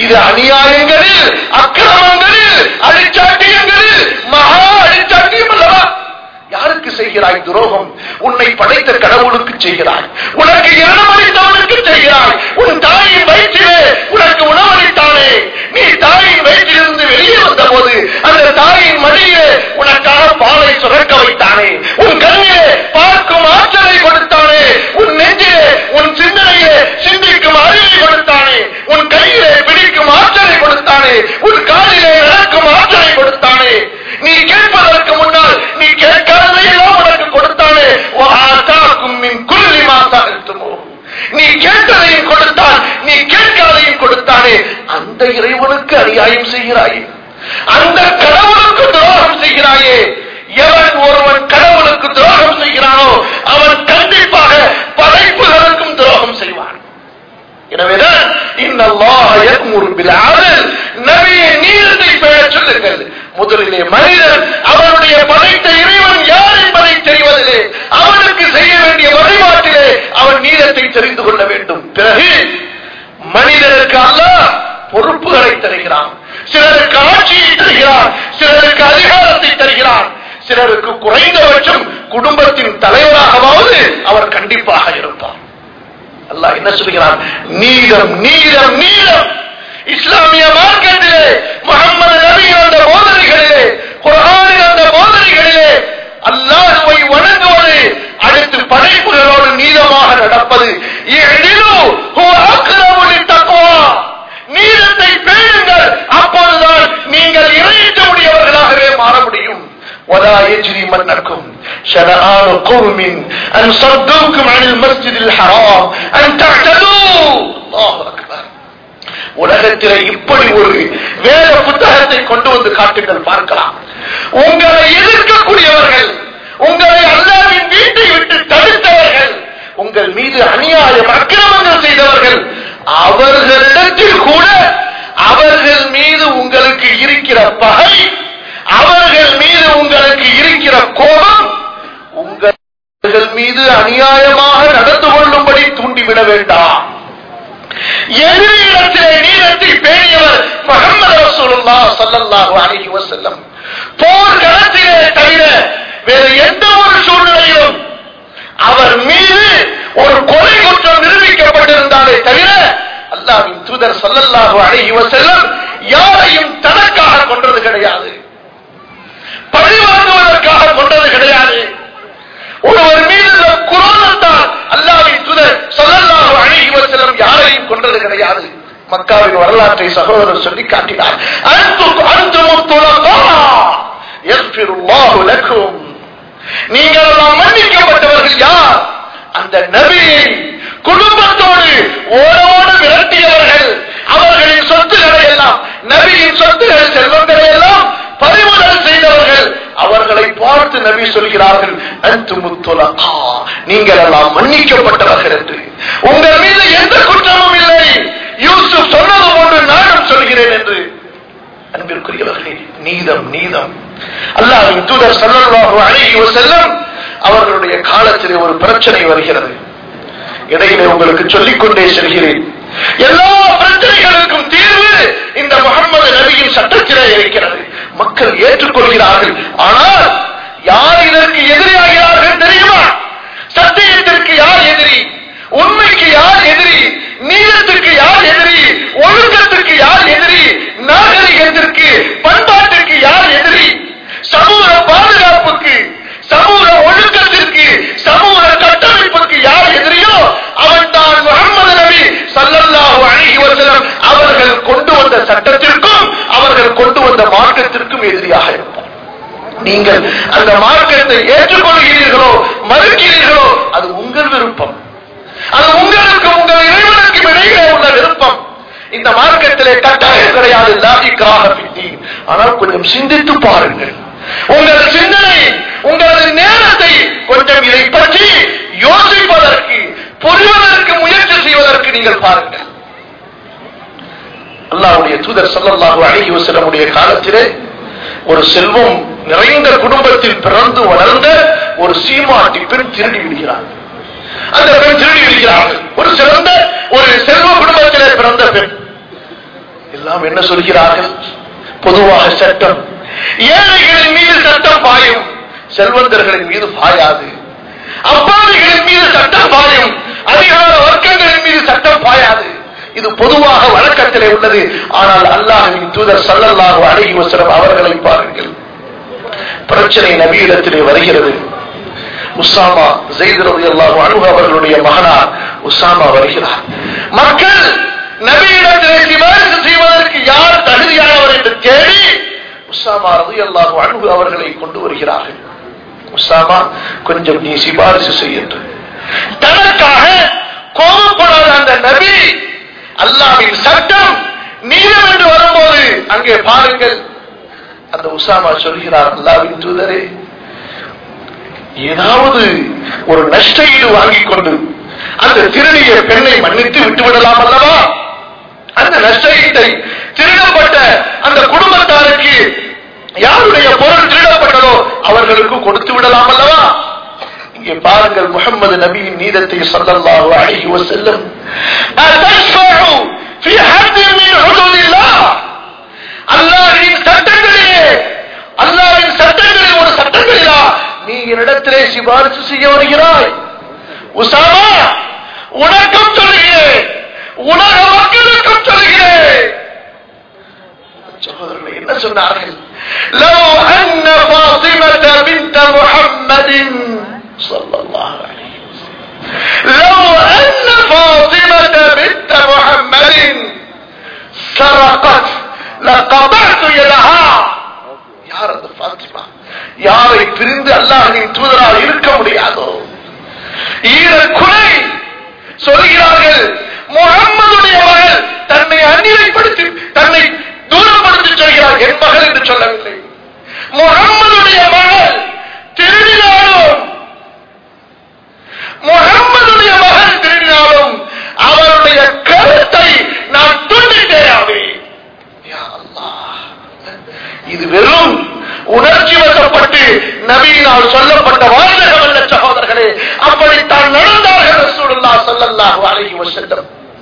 இது அநியாயங்களில், அக்கிரமங்களில், அழிச்சாட்டியங்களில் மகா அழிச்சாட்டியம் அல்லவா? யாருக்கு செய்கிறாய் துரோகம்? உன்னை படைத்த கடவுளுக்கு செய்கிறாய். உனக்கு இரணமளித்தவனுக்கு செய்கிறாய். உன் தாயின் வயிற்றிலே உனக்கு உணவளித்தானே, நீ தாயின் வயிற்றிலிருந்து வெளியே வந்த போது அந்த தாயின் மடியிலே உனக்காக பாலை சுரக்க வைத்தானே, உன் கண்ணிலே பார்க்கும் ஆற்றலை கொடுத்தானே, உன் நெஞ்சிலே உன் சிந்தனையே சிந்திக்கும் அறிவை கொடுத்தானே, உன் கையிலே பிடிக்கும் ஆற்றலை கொடுத்தானே, உன் காலிலே நடக்கும் ஆற்றலை கொடுத்தானே, நீ கேட்பதற்கு முன்னால் நீ கேட்காததையெல்லாம் உனக்கு கொடுத்தானே, நீ கேட்டதையும் கொடுத்தான், நீ கேட்காதையும் கொடுத்தானே. அந்த இறைவனுக்கு அநியாயம் செய்கிறாயே, அந்த கடவுளுக்கு துரோகம் செய்கிறாயே. எவன் ஒருவன் கடவுளுக்கு துரோகம் செய்கிறானோ அவன் கண்டிப்பாக படைப்புகளுக்கும் துரோகம் செய்வான். எனவேதான் இன்னல்லாஹ யஅமுரு பில் அத்ல், நபியே நீதியை பேணச் சொல்லுங்கள். முதலிலே மனிதன் அவனுடைய படைத்த இறைவன் யார் என்பதை தெரிவதிலே, அவனுக்கு செய்ய வேண்டிய வழிபாட்டிலே அவன் நீதத்தை தெரிந்து கொள்ள வேண்டும். பிறகு மனிதனுக்கு அல்லாஹ் பொறுப்புகளை தருகிறான். சிலருக்கு ஆட்சியை தருகிறான், சிலருக்கு அதிகாரத்தை தருகிறான், சிலருக்கு குறைந்தபட்சம் குடும்பத்தின் தலைவராகவாவது அவர் கண்டிப்பாக இருப்பார். அல்லாஹ் என்ன சொல்கிறான்? நீதம் நீதம் நீதம். இஸ்லாமிய மார்க்கத்திலே முஹம்மது நபியின் அந்த போதனைகளிலே, குர்ஆனின் அந்த போதனைகளிலே அல்லாஹ்வை வணங்குவது, அடுத்து படைப்புகளோடு நீதமாக நடப்பது. நீதத்தை பேணுங்கள், அப்போதுதான் நீங்கள் இறையற்றமுடையவர்களாகவே மாற முடியும். ولا يجرمنكم شنآن قوم أن صدوكم عن المسجد الحرام أن تعتدوا. الله أكبر. உலகத்திலே இப்படி ஒரு வேத புத்தகத்தை கொண்டு வந்து காட்டுங்கள், பார்க்கலாம். உங்களை எதிர்க்கக்கூடியவர்கள், உங்களை அல்லாஹ்வின் வீட்டை விட்டு தடுத்தவர்கள், உங்கள் மீது அநியாயம் அக்கிரமங்கள் செய்தவர்கள், அவர்களிடத்தில் கூட அவர்கள் மீது உங்களுக்கு இருக்கிற பகை, அவர்கள் மீது உங்களுக்கு இருக்கிற கோபம் உங்கள் மீது அநியாயமாக நடந்து கொள்ளும்படி தூண்டிவிட வேண்டாம். எதிரிடத்திலே நீதத்தை பேணியவர் முஹம்மது ரசூலுல்லாஹ் ஸல்லல்லாஹு அலைஹி வஸல்லம். போர் களத்திலே தவிர வேறு எந்த ஒரு சூழ்நிலையிலும் அவர் மீது ஒரு கொலை குற்றம் நிரூபிக்கப்பட்டிருந்தாலே தவிர அல்லாஹ்வின் தூதர் ஸல்லல்லாஹு அலைஹி வஸல்லம் யாரையும் தனக்காக கொன்றது கிடையாது, பழிவாங்குவதற்காக கொண்டது கிடையாது. ஒருவர் மீது குரோதத்தால் அல்லாஹ்வின் தூதர் ஸல்லல்லாஹு அலைஹி வஸல்லம் யாரையும் கொண்டது கிடையாது. மக்காவின் வரலாற்றை சகோதரர் சொல்லி காட்டினார். அன்தும் அன்தும் துலகா யக்ஃபிருல்லாஹு லக்கும். நீங்கள் எல்லாம் மன்னிக்கப்பட்டவர்கள் யார்? அந்த நபியை குடும்பத்தோடு ஓடோடு விரட்டியவர்கள், அவர்களின் சொத்துக்களை எல்லாம், நபியின் சொத்துக்கள் செல்வங்களை எல்லாம் பறிமுதல் செய்தவர்கள், அவர்களை பார்த்து நபி சொல்கிறார்கள், அன்துமுத்துலகா, நீங்கள் எல்லாம் மன்னிக்கப்பட்டவர்கள் என்று. உங்கள் மீது எந்த குற்றமும் இல்லை, யூசுப் சொன்னது போன்று நானும் சொல்கிறேன் என்று. அன்பிற்குரியவர்களே, நீதம் நீதம். அல்லாஹ்வின் தூதர் ஸல்லல்லாஹு அலைஹி வஸல்லம் அவர்களுடைய காலத்திலே ஒரு பிரச்சனை வருகிறது. இடையிலே உங்களுக்கு சொல்லிக்கொண்டே செல்கிறேன். எல்லா பிரச்சனைகளுக்கும் தீர்வு இந்த முஹம்மது நபியின் சட்டத்திலே இருக்கிறது. மக்கள் ஏற்றுக்கொள்கிறார்கள். ஆனால் யார் இதற்கு எதிரியாகிறார்கள் தெரியுமா? சத்தியத்திற்கு யார் எதிரி? உண்மைக்கு யார் எதிரி? நீதத்திற்கு யார் எதிரி? ஒழுக்கத்திற்கு யார் எதிரி? நாகரிகத்திற்கு, பண்பாட்டிற்கு யார் எதிரி? சமூக பாதுகாப்புக்கு, சமூக ஒழுக்கத்திற்கு, சமூக கட்டமைப்புக்கு யார் எதிரியோ அவன் தான் முஹம்மது நபி ஸல்லல்லாஹு அலைஹி வஸல்லம் அவர்கள் கொண்டு வந்த சட்டத்திற்கும் அவர்கள் கொண்டு வந்த மார்க்கத்திற்கும் எதிரியாக இருப்பார். நீங்கள் அந்த மார்க்கத்தை ஏற்றுக்கொள்கிறீர்களோ மறுக்கிறீர்களோ அது உங்கள் விருப்பம், அது உங்களுக்கு உங்கள் இறைவனுக்கும் இடையிலே உள்ள விருப்பம். இந்த மார்க்கத்திலே கட்டாயம் கிடையாது, லா இக்ராஹ ஃபித்தீன். ஆனால் கொஞ்சம் சிந்தித்து பாருங்கள். உங்கள் சிந்தனை, உங்களது நேரத்தை கொஞ்சம் இதை பற்றி யோசிப்பதற்கு, புரிவதற்கு முயற்சி செய்வதற்கு நீங்கள் பாருங்கள். அல்லாஹ்வுடைய தூதர் ஸல்லல்லாஹு அலைஹி வஸல்லமுடைய காலத்திலே ஒரு செல்வம் நிறைந்த குடும்பத்தில் பிறந்து வளர்ந்த ஒரு சீமாட்டி பெண் திருடி விடுகிறார். அந்த பெண் திருடி விடுகிறார்கள். ஒரு சிறந்த ஒரு செல்வ குடும்பத்திலே பிறந்த பெண். எல்லாம் என்ன சொல்கிறார்கள்? பொதுவாக சட்டம் ஏழைகளின் மீது சட்டம் பாயும், செல்வந்தர்களின் மீது பாயாது. அப்பாவிகளின் மீது சட்டம் பாயும், அதிகார வர்க்கங்களின் மீது சட்டம் பாயாது. இது பொதுவாக வழக்கத்திலே உள்ளது. ஆனால் அல்லாஹ்வின் தூதர் ஸல்லல்லாஹு அலைஹி வஸல்லம் அவர்களை பாருங்கள். பிரச்சனை நபியிடத்திலே வருகிறது. உசாமா ஸைத் ரலியல்லாஹு அன்ஹு அவர்களுடைய மகனார் உசாமா வருகிறார். மக்கள் நபியிடத்திலே சிபாரிசு செய்வதற்கு யார் தகுதியானவர் என்று தேடி உசாமா ரலியல்லாஹு அன்ஹு அவர்களை கொண்டு வருகிறார்கள். உசாமா, கொஞ்சம் நீ சிபாரிசு செய்ய. தனக்காக கோபப்படாத அந்த நபி, அல்லாஹ்வின் சட்டம் நீதம் என்று வரும்போது அங்கே பாருங்கள், அந்த உசாமா சொல்கிறார், அல்லாஹ்வின் தூதரே, ஏதாவது ஒரு நஷ்ட ஈடு வாங்கிக் கொண்டு அந்த திருடிய பெண்ணை மன்னித்து விட்டுவிடலாம் அல்லவா? அந்த நஷ்ட ஈட்டை திருடப்பட்ட அந்த குடும்பத்தாருக்கு யாருடைய பொருள் திருடப்பட்டதோ அவர்களுக்கு கொடுத்து விடலாம் அல்லவா? இங்கே பாருங்கள், முஹம்மது நபியின் நீதத்தை ஸல்லல்லாஹு அலைஹி வஸல்லம், அத்தஷ்ஃபஉ ஃபீ ஹத்தின் மின் ஹுதூதில்லாஹ், அல்லாஹ்வின் சட்டங்களிலே, அல்லாஹ்வின் சட்டங்களில் ஒரு சட்டங்களிலா நீ என்னிடத்திலே சிபாரிசு செய்ய வருகிறாய்? உசாமா, உனக்கும் சொல்கிறேன், உலக மக்களுக்கும் சொல்கிறேன். சகோதரர்களே, என்ன சொன்னார்கள்? லவ் அன்ன ஃபாத்திமத பின்த முஹம்மதின் ஸல்லல்லாஹு அலைஹி வஸல்லம், லவ் அன்ன ஃபாத்திமத பின்த முஹம்மதின் சரகத் லகதஅது யதஹா. யார் அந்த ஃபாத்திமா? யாரை பிரிந்து அல்லாஹ்வின் தூதராக இருக்க முடியாதோ? ஈரக்குலை சொல்கிறார்கள், முஹம்மதுடைய மகள் தன்னை அந்நிலைப்படுத்தி தன்னை தூரப்படுத்தி சொல்கிறார். என் மகள் என்று சொல்லவில்லை. முஹம்மதுடைய மகள் திருடினாலும், முஹம்மதுடைய மகள் திருடினாலும் அவருடைய கருத்தை நான் துண்டித்தேயாவே. யா அல்லாஹ், இது வெறும் உணர்ச்சி வசப்பட்டு நபியினால் சொல்லப்பட்ட வாசகம் அல்ல சகோதரர்களே. அப்படித்தான் நடந்தார்கள் ரசூலுல்லாஹ் ஸல்லல்லாஹு அலைஹி வஸல்லம்.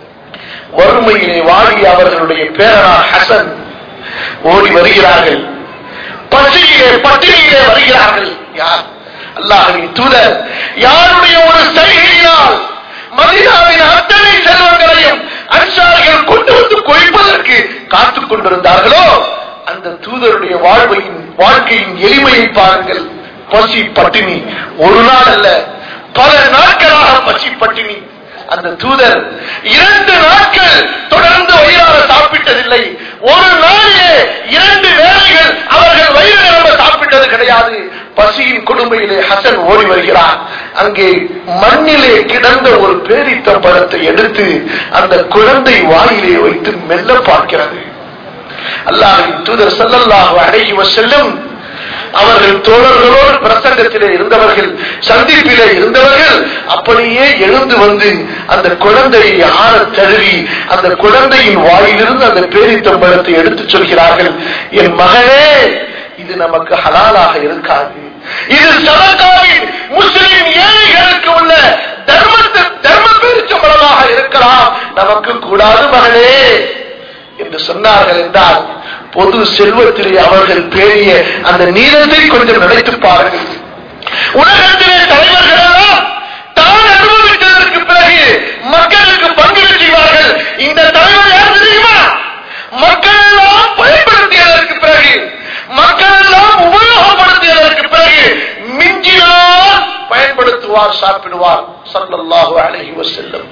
வறுமையிலே வாடிய அவர்களுடைய பேரனார் ஹசன் ஓடி வருகிறார்கள். பசியிலே பட்டினியிலே வருகிறார்கள். யார்? அல்லாஹ்வின் தூதர். யாருடைய ஒரு செய்கையினால் மதீனாவின் அத்தனை செல்வங்களையும் அன்சாரிகள் கொண்டு வந்து குவிப்பதற்கு காத்துக் கொண்டிருந்தார்களோ அந்த தூதருடைய வாழ்வையின் வாழ்க்கையின் எளிமையை பாருங்கள். பசி பட்டினி ஒரு நாள் அல்ல, பல நாட்களாக பசி பட்டினி. அந்த தூதர் இரண்டு நாட்கள் தொடர்ந்து வயிறார சாப்பிட்டதில்லை. ஒரு நாளிலே இரண்டு வேளைகள் அவர்கள் வயிறு நிரம்ப சாப்பிட்டது கிடையாது. பசியின் கொடுமையிலே ஹசன் ஓடி வருகிறார். அங்கே மண்ணிலே கிடந்த ஒரு பேரித்தம் பழத்தை எடுத்து அந்த குழந்தை வாயிலே வைத்து மெல்ல பார்க்கிறது. அல்லாஹ்வின் தூதர் ஸல்லல்லாஹு அலைஹி வஸல்லம் அவர்கள் தோழர்களோடு பிரசங்கத்திலே இருந்தவர்கள், சந்திப்பிலே இருந்தவர்கள் அப்படியே எழுந்து வந்து அந்த குழந்தையை ஆற தழுவி அந்த குழந்தையின் வாயிலிருந்து அந்த பேரித்தம்பழத்தை எடுத்து சொல்கிறார்கள், என் மகனே, இது நமக்கு ஹலாலாக இருக்காது, இது சதகாவின் முஸ்லிம் ஏழைகளுக்கு உள்ள தர்மத்தை தர்ம பேரிச்சம்பழமாக இருக்கலாம், நமக்கு கூடாது மகனே என்று சொன்னார்கள். என்றால் பொது செல்வத்திலே அவர்கள் பேரிய அந்த நீதத்தை கொஞ்சம் நினைத்து பாருங்கள். உலகத்திலே தலைவர்கள் எல்லாம் தான் அனுபவித்ததற்கு பிறகு மக்களுக்கு பங்கு செய்வார்கள். இந்த தலைவர் யார் தெரியுமா? மக்கள் எல்லாம் பயன்படுத்தியதற்கு பிறகு, மக்கள் எல்லாம் உபயோகப்படுத்தியதற்கு பிறகு மிஞ்சினால் பயன்படுத்துவார், சாப்பிடுவார். ஸல்லல்லாஹு அலைஹி வஸல்லம்.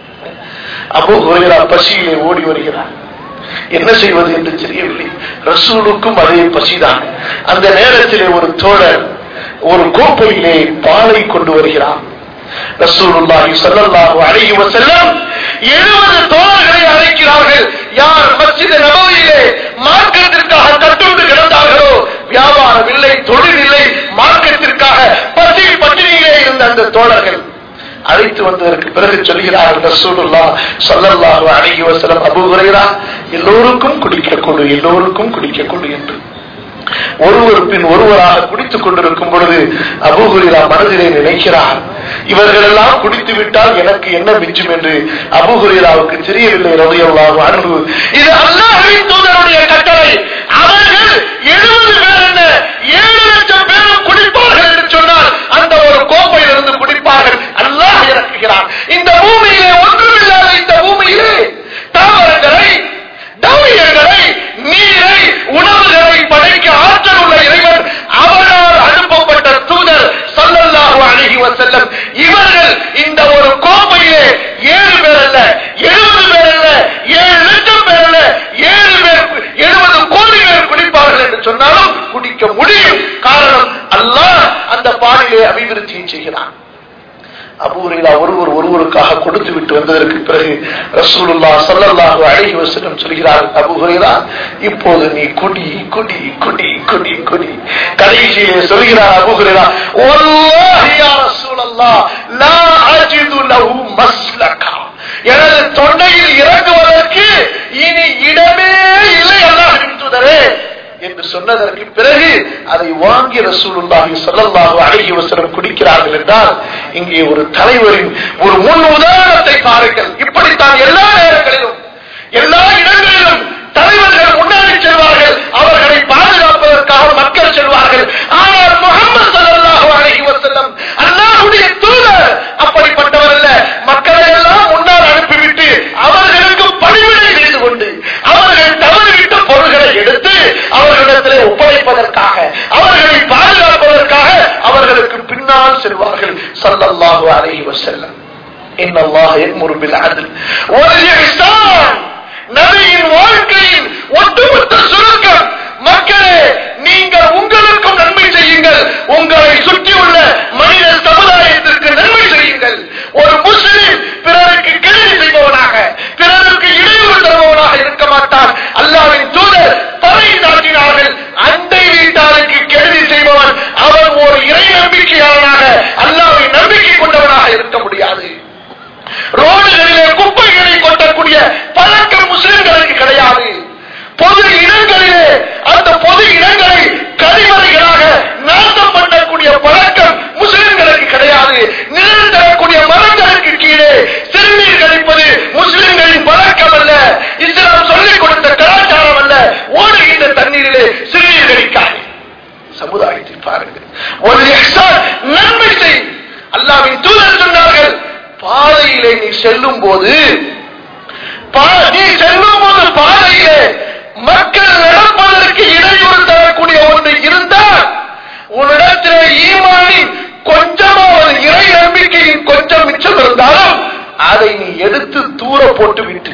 அபூ ஹுரைரா பசியிலே ஓடி வருகிறார். என்ன செய்வது என்று தெரியவில்லை. ரசூலுக்கும் அதே பசிதான். அந்த நேரத்திலே ஒரு தோழர் ஒரு கோப்பையிலே பாலை கொண்டு வருகிறார். ரசூலுல்லாஹி ஸல்லல்லாஹு அலைஹி வஸல்லம் எழுபது தோழர்களை அழைக்கிறார்கள். யார் மஸ்ஜித் நபவியிலே மார்க்கத்திற்காக கட்டுண்டு கிடந்தார்களோ, வியாபாரம் இல்லை, தொழில் இல்லை, மார்க்கத்திற்காக பசி பட்டினியிலே இருந்த அந்த தோழர்கள் அழைத்து வந்ததற்கு பிறகு சொல்கிறார்கள் ரசூலுல்லாஹ் ஸல்லல்லாஹு அலைஹி வஸல்லம், அபூ ஹுரைரா, எல்லோருக்கும் குடிக்க கொடு, எல்லோருக்கும் குடிக்க கொடு என்று. ஒருவர் பின் ஒருவராக குடித்துக் கொண்டிருக்கும் பொழுது அபூ ஹுரைரா மனதிலே நினைக்கிறார், இவர்கள் எல்லாம் குடித்து விட்டால் எனக்கு என்ன மிஞ்சும் என்று அபூ ஹுரைராவுக்கு தெரியவில்லை ரலியல்லாஹு அன்ஹு. இது அல்லாஹ்வின் தூதருடைய கட்டளை. அவர்கள் எழுபது பேர் என்ன ஏழு லட்சம் பேரும் குடிப்பார்கள் என்று சொன்னால் அந்த ஒரு கோப்பையிலிருந்து குடிப்பார்கள். அல்லாஹ் இறக்குகிறான். இந்த பூமியிலே ஒன்றுமில்லாத இந்த பூமியிலே தாவரங்களை, தானியங்களை, நீரை, உணவுகளை படைக்க ஆற்றல் உள்ள இறைவன் அவரால் அனுப்பப்பட்ட தூதர் ஸல்லல்லாஹு அலைஹி வஸல்லம் இவர்கள் இந்த ஒரு கோப்பையிலே ஏழு பேர் அல்ல, எழுபது பேர் அல்ல, ஏழு லட்சம் பேர் அல்ல, ஏழு பேர் எழுபது கோடி பேர் குடிப்பார்கள் என்று சொன்னாலும் குடிக்க முடியும். காரணம் அல்லாஹ் அந்த பாலிலே அபிவிருத்தியை செய்கிறான். அபூ ஹுரைரா ஒருவர் ஒருவருக்காக கொடுத்து விட்டு வந்ததற்கு பிறகு ரசூலுல்லாஹ் ஸல்லல்லாஹு அலைஹி வஸல்லம் சொல்கிறார், அபூ ஹுரைரா இப்போது நீ குடி குடி குடி குடி குடி. கடைசியிலே சொல்கிறார் அபூ ஹுரைரா, வல்லாஹி யா ரசூலல்லாஹ் லா அஜிது லஹு மஸ்லகா, எனது தொண்டையில் இறங்குவதற்கு இனி இடமே இல்லை அல்லாஹ்வின் தூதரே என்று சொன்னதற்கு பிறகு அதை வாங்கி ரசூலுல்லாஹி ஸல்லல்லாஹு அலைஹி வஸல்லம் குடிக்கிறார்கள் என்றால் இங்கே ஒரு தலைவரின் ஒரு முன் உதாரணத்தை பாருங்கள். இப்படித்தான் எல்லா நேரங்களிலும் எல்லா இடங்களிலும் தலைவர்கள் முன்னாடி செல்வார்கள், அவர்களை பாதுகாப்பதற்காக மக்கள் செல்வார்கள். ஆனால் முஹம்மது ஸல்லல்லாஹு அலைஹி வஸல்லம் அல்லாஹ்வுடைய தூதர் அப்படிப்பட்டவர் அல்ல. மக்களை எல்லாம் முன்னால் அனுப்பிவிட்டு அவர்களுக்கு பணிவிடை செய்து கொண்டு அவர்கள் தவறிவிட்ட பொருள்களை எடுத்து அவர்களிடத்திலே ஒப்படைப்பதற்காக, அவர்களை பாதுகாப்பதற்காக அவர்களுக்கு பின்னால் செல்வார்கள். ஸல்லல்லாஹு அலைஹி வஸல்லம் இன்னல்லாஹ யஅமுரு பில் அத்ல் வல் இஹ்சான், நபியின் வாழ்க்கையின் ஒட்டுமொத்த சுருக்கம். மக்களே, நீங்கள் உங்களுக்கும் நன்மை செய்யுங்கள், உங்களை சுற்றியுள்ள மனித சமுதாயத்திற்கு நன்மை செய்யுங்கள். ஒரு முஸ்லிம் பிறருக்கு கேள்வி செய்பவனாக, பிறருக்கு இடையூறு தருபவனாக இருக்க மாட்டான். அல்லாஹ்வின் தூதர் தலை தாட்டினார்கள். அண்டை வீட்டாருக்கு கேள்வி செய்பவன் அவன் ஒரு இறை நம்பிக்கையாளனாக, அல்லாஹ்வை நம்பிக்கை கொண்டவனாக இருக்க முடியாது. ரோடுகளிலே குப்பைகளை கொட்டக்கூடிய பழக்கம் முஸ்லிம்களுக்கு கிடையாது. பொது இடங்களிலே அந்த பொது இடங்களை கழிவறைகளாக நாசம் பண்ணக்கூடிய பழக்கம் முஸ்லிம்களுக்கு கிடையாது. நிழல் தரக்கூடிய மரங்களுக்கு கீழே சிறுநீர் கழிப்பது முஸ்லிம்களின் பழக்கம் அல்ல, இஸ்லாம் சொல்லிக் கொடுத்த கலாச்சாரம் அல்ல. ஓடுகின்ற தண்ணீரிலே சிறுநீர் கழிக்காது. சமுதாயத்தை பாருங்கள். ஒரு இஹ்சான், நன்மை செய். அல்லாஹ்வின் தூதர் சொன்னார்கள், பாதையிலே நீ செல்லும் போது நீ செல்லும் போது பாதையிலே மக்கள் நடப்பதற்கு இடையூறு தரக்கூடிய ஒன்று இருந்தால் உன்னிடத்திலே ஈமானின் கொஞ்சமாவது இறை நம்பிக்கையின் கொஞ்சம் மிச்சம் இருந்தாலும் அதை நீ எடுத்து தூர போட்டு விட்டு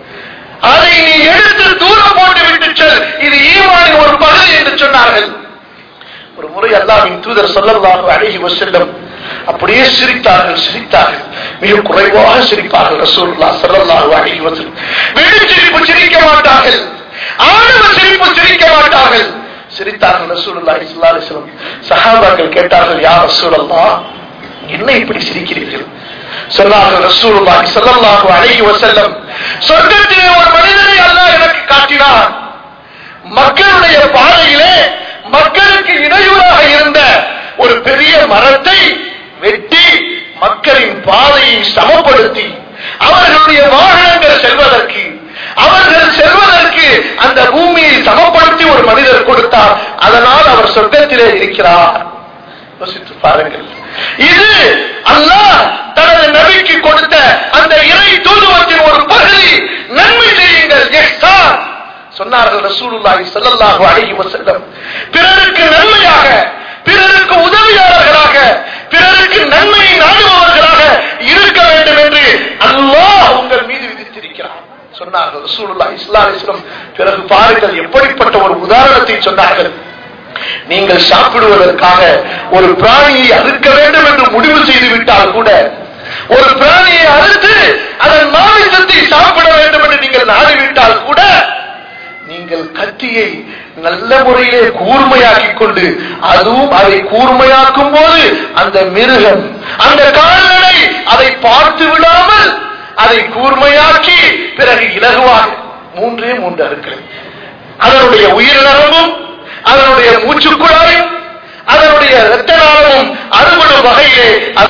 அதை நீ எடுத்து தூர போட்டு விட்டு செல். இது ஈமானின் ஒரு பகுதி என்று சொன்னார்கள். ஒரு முறை அல்லாஹ்வின் தூதர் ஸல்லல்லாஹு அலைஹி வஸல்லம் அப்படியே சிரித்தார்கள் சிரித்தார்கள் மிக குறைவாக சிரிப்பார்கள். ரசூலுல்லாஹ் ஸல்லல்லாஹு அலைஹி வஸல்லம் வெறும் சிரிப்பு சிரிக்க மாட்டார்கள், ஆணவ சிரிப்பு சிரிக்க மாட்டார்கள். சிரித்தார்கள் ரசூலுல்லாஹி ஸல்லல்லாஹு அலைஹி வஸல்லம். சஹாபாக்கள் கேட்டார்கள், யா ரசூலல்லாஹ் என்ன இப்படி சிரிக்கிறீர்கள்? சொன்னார்கள் ரசூலுல்லாஹி ஸல்லல்லாஹு அலைஹி வஸல்லம், சொர்க்கத்திலே ஒரு மனிதனை அல்லாஹ் எனக்கு காட்டினான். மக்களுடைய பாதையிலே மக்களுக்கு இடையூறாக இருந்த ஒரு பெரிய மரத்தை வெட்டி மக்களின் பாதையை சமப்படுத்தி அவர்களுடைய வாகனங்கள் செல்வதற்கு, அவர்கள் செல்வதற்கு அந்த பூமியை சமப்படுத்தி ஒரு மனிதர் கொடுத்தார். அதனால் அவர் சொர்க்கத்திலே இருக்கிறார். யோசித்து பாருங்கள். இது அல்லாஹ் தனது நபிக்கு கொடுத்த அந்த இறை தூதுவத்தின் ஒரு பகுதி. நன்மை செய்யுங்கள், இஹ்சான் சொன்னார்கள் ரசூலுல்லாஹி ஸல்லல்லாஹு அலைஹி வஸல்லம். பிறருக்கு நன்மையாக, பிறருக்கு உதவியாளர்களாக, பிறருக்கு நன்மையை நாடுபவர்களாக இருக்க வேண்டும் என்று அல்லாஹ் உங்கள் மீது விதித்திருக்கிறார் சொன்னார்கள் ரசூலுல்லாஹி ஸல்லல்லாஹு அலைஹி வஸல்லம். பிறகு பாருங்கள் எப்படிப்பட்ட ஒரு உதாரணத்தை சொன்னார்கள். நீங்கள் சாப்பிடுவதற்காக ஒரு பிராணியை அறுக்க வேண்டும் என்று முடிவு செய்து விட்டால் கூட, ஒரு பிராணியை அறுத்து அதன் மாமிசத்தை சாப்பிட வேண்டும் என்று நீங்கள் நாடிவிட்டால் கூட, நீங்கள் கத்தியை நல்ல முறையிலே கூர்மையாக்கிக் கொண்டு, அதுவும் அதை கூர்மையாக்கும் போது அந்த மிருகம், அந்த கால்நடை அதை பார்த்து விடாமல் அதை கூர்மையாக்கி பிறகு இலகுவாக மூன்றே மூன்று அறுக்கிறது. அதனுடைய உயிர் நரம்பும், அதனுடைய மூச்சுக்குழாயும், அதனுடைய இரத்த நாளமும் அறுபடும் வகையிலே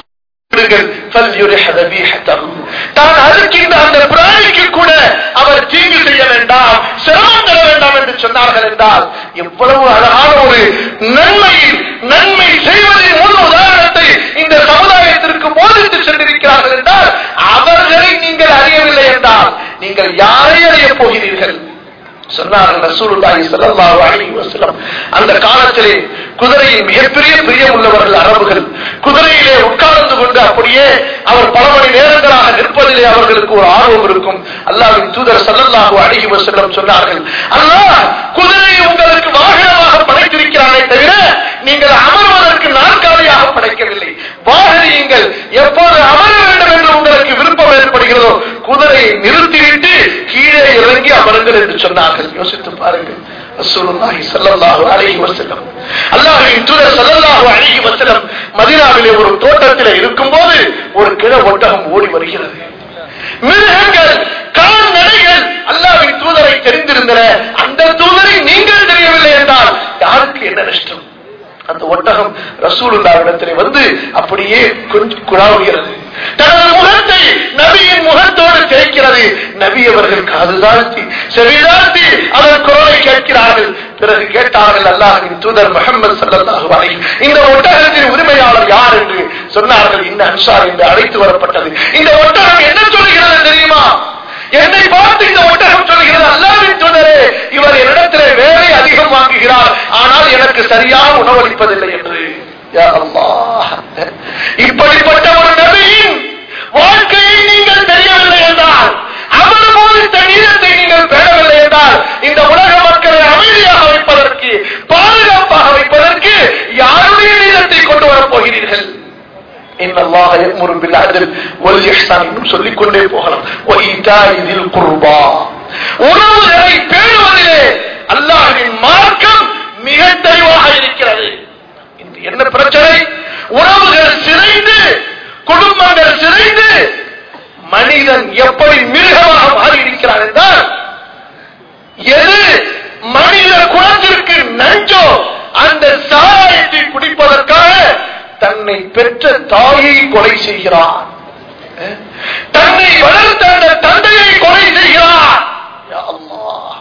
தான் அறுக்கின்ற அந்த பிராணிக்கு கூட அவர் தீங்கு செய்ய வேண்டாம், சிரமம் தர வேண்டாம் என்று சொன்னார்கள் என்றால் எவ்வளவு அழகான ஒரு நன்மையில் நன்மை செய்வதின் முன் உதாரணத்தை இந்த சமுதாயத்திற்கு போதித்து சென்றிருக்கிறார்கள் என்றால் அவர்களை நீங்கள் அறியவில்லை என்றால் நீங்கள் யாரை அறியப் போகிறீர்கள்? சொன்னார்கள் ரசூலுல்லாஹி ஸல்லல்லாஹு அலைஹி வஸல்லம், அந்த காலத்திலே குதிரையில் மிகப்பெரிய பிரியம் உள்ளவர்கள் அரபுகள். குதிரையிலே உட்கார்ந்து கொண்டு அப்படியே அவர் பல மணி நேரங்களாக நிற்பதிலே அவர்களுக்கு ஒரு ஆர்வம் இருக்கும். அல்லாஹ்வின் தூதர் ஸல்லல்லாஹு அலைஹி வஸல்லம் சொன்னார்கள், அல்லாஹ் குதிரையை உங்களுக்கு வாகனமாக படைத்திருக்கிறானே தவிர நீங்கள் அமர்வதற்கு நாற்காலியாக படைக்கவில்லை. வாகனியுங்கள், எப்போது அமர வேண்டும் என்று உங்களுக்கு விருப்பம் ஏற்படுகிறதோ குதிரையை நிறுத்திவிட்டு கீழே இறங்கி அமருங்கள் என்று சொன்னார்கள். யோசித்து பாருங்கள். ரசூலுல்லாஹி ஸல்லல்லாஹு அலைஹி வஸல்லம், அல்லாஹ்வின் தூதர் ஸல்லல்லாஹு அலைஹி வஸல்லம் மதீனாவிலே ஒரு தோட்டத்திலே இருக்கும்போது ஒரு கிழ ஒட்டகம் ஓடி வருகிறது. மிருகங்கள், கால்நடைகள் அல்லாஹ்வின் தூதரை தெரிந்திருந்தன. அந்த தூதரை நீங்கள் தெரியவில்லை என்றால் யாருக்கு என்ன நஷ்டம்? அந்த ஒட்டகம் ரசூலுல்லாஹ்விடத்திலே வந்து அப்படியே கொஞ்சம் குழாவுகிறது. தனது முகத்தை நபியின் முகத்தோடு தேய்க்கிறது. நபி அவர்கள் காது தாழ்த்தி செவிதாழ்த்தி அவர் குரலை கேட்கிறார்கள். பிறகு கேட்டார்கள், அல்லாஹ்வின் தூதர் முஹம்மது ஸல்லல்லாஹு அலைஹி இந்த ஒட்டகத்தின் உரிமையாளர் யார் என்று சொன்னார்கள். இன்ன அன்சார் என்று அழைத்து வரப்பட்டது. இந்த ஒட்டகம் என்ன சொல்கிறது தெரியுமா? என்னை பார்த்து இந்த ஒட்டகம் சொல்கிறது, அல்லாஹ்வின் தூதரே, இவர் என்னிடத்திலே வேலை அதிகம் வாங்குகிறார், ஆனால் எனக்கு சரியாக உணவளிப்பதில்லை என்று. யா அல்லாஹ், இப்படிப்பட்ட ஒரு நபியின் வாழ்க்கையை நீங்கள் தெரியவில்லை என்றால், அவர் போதித்த நீதத்தை நீங்கள் பெறவில்லை என்றால், இந்த உலக மக்களை அமைதியாக வைப்பதற்கு, பாதுகாப்பாக வைப்பதற்கு யாருடைய நீதத்தை கொண்டு வரப் போகிறீர்கள்? இன்னல்லாஹ யஅமுரு பில் அத்ல் வல் இஹ்சான் என்று சொல்லிக் கொண்டே போகலாம். வ ஈதாஇ தில் குர்பா, உறவுகளை பேணுவதிலே அல்லாஹ்வின் மார்க்கம் மிக தெளிவாக இருக்கிறது. என்ன பிரச்சனை? உறவுகள் சிதைந்து, குடும்பங்கள் சிதைந்து, மனிதன் எப்படி மிருகமாக மாறி இருக்கிறான் என்றால், எது மனித குலத்திற்கு நஞ்சோ அந்த சாராயத்தை குடிப்பதற்காக தன்னை பெற்ற தாயை கொலை செய்கிறான், தன்னை வளர்த்த அந்த தந்தையை கொலை செய்கிறான். யா அல்லாஹ்,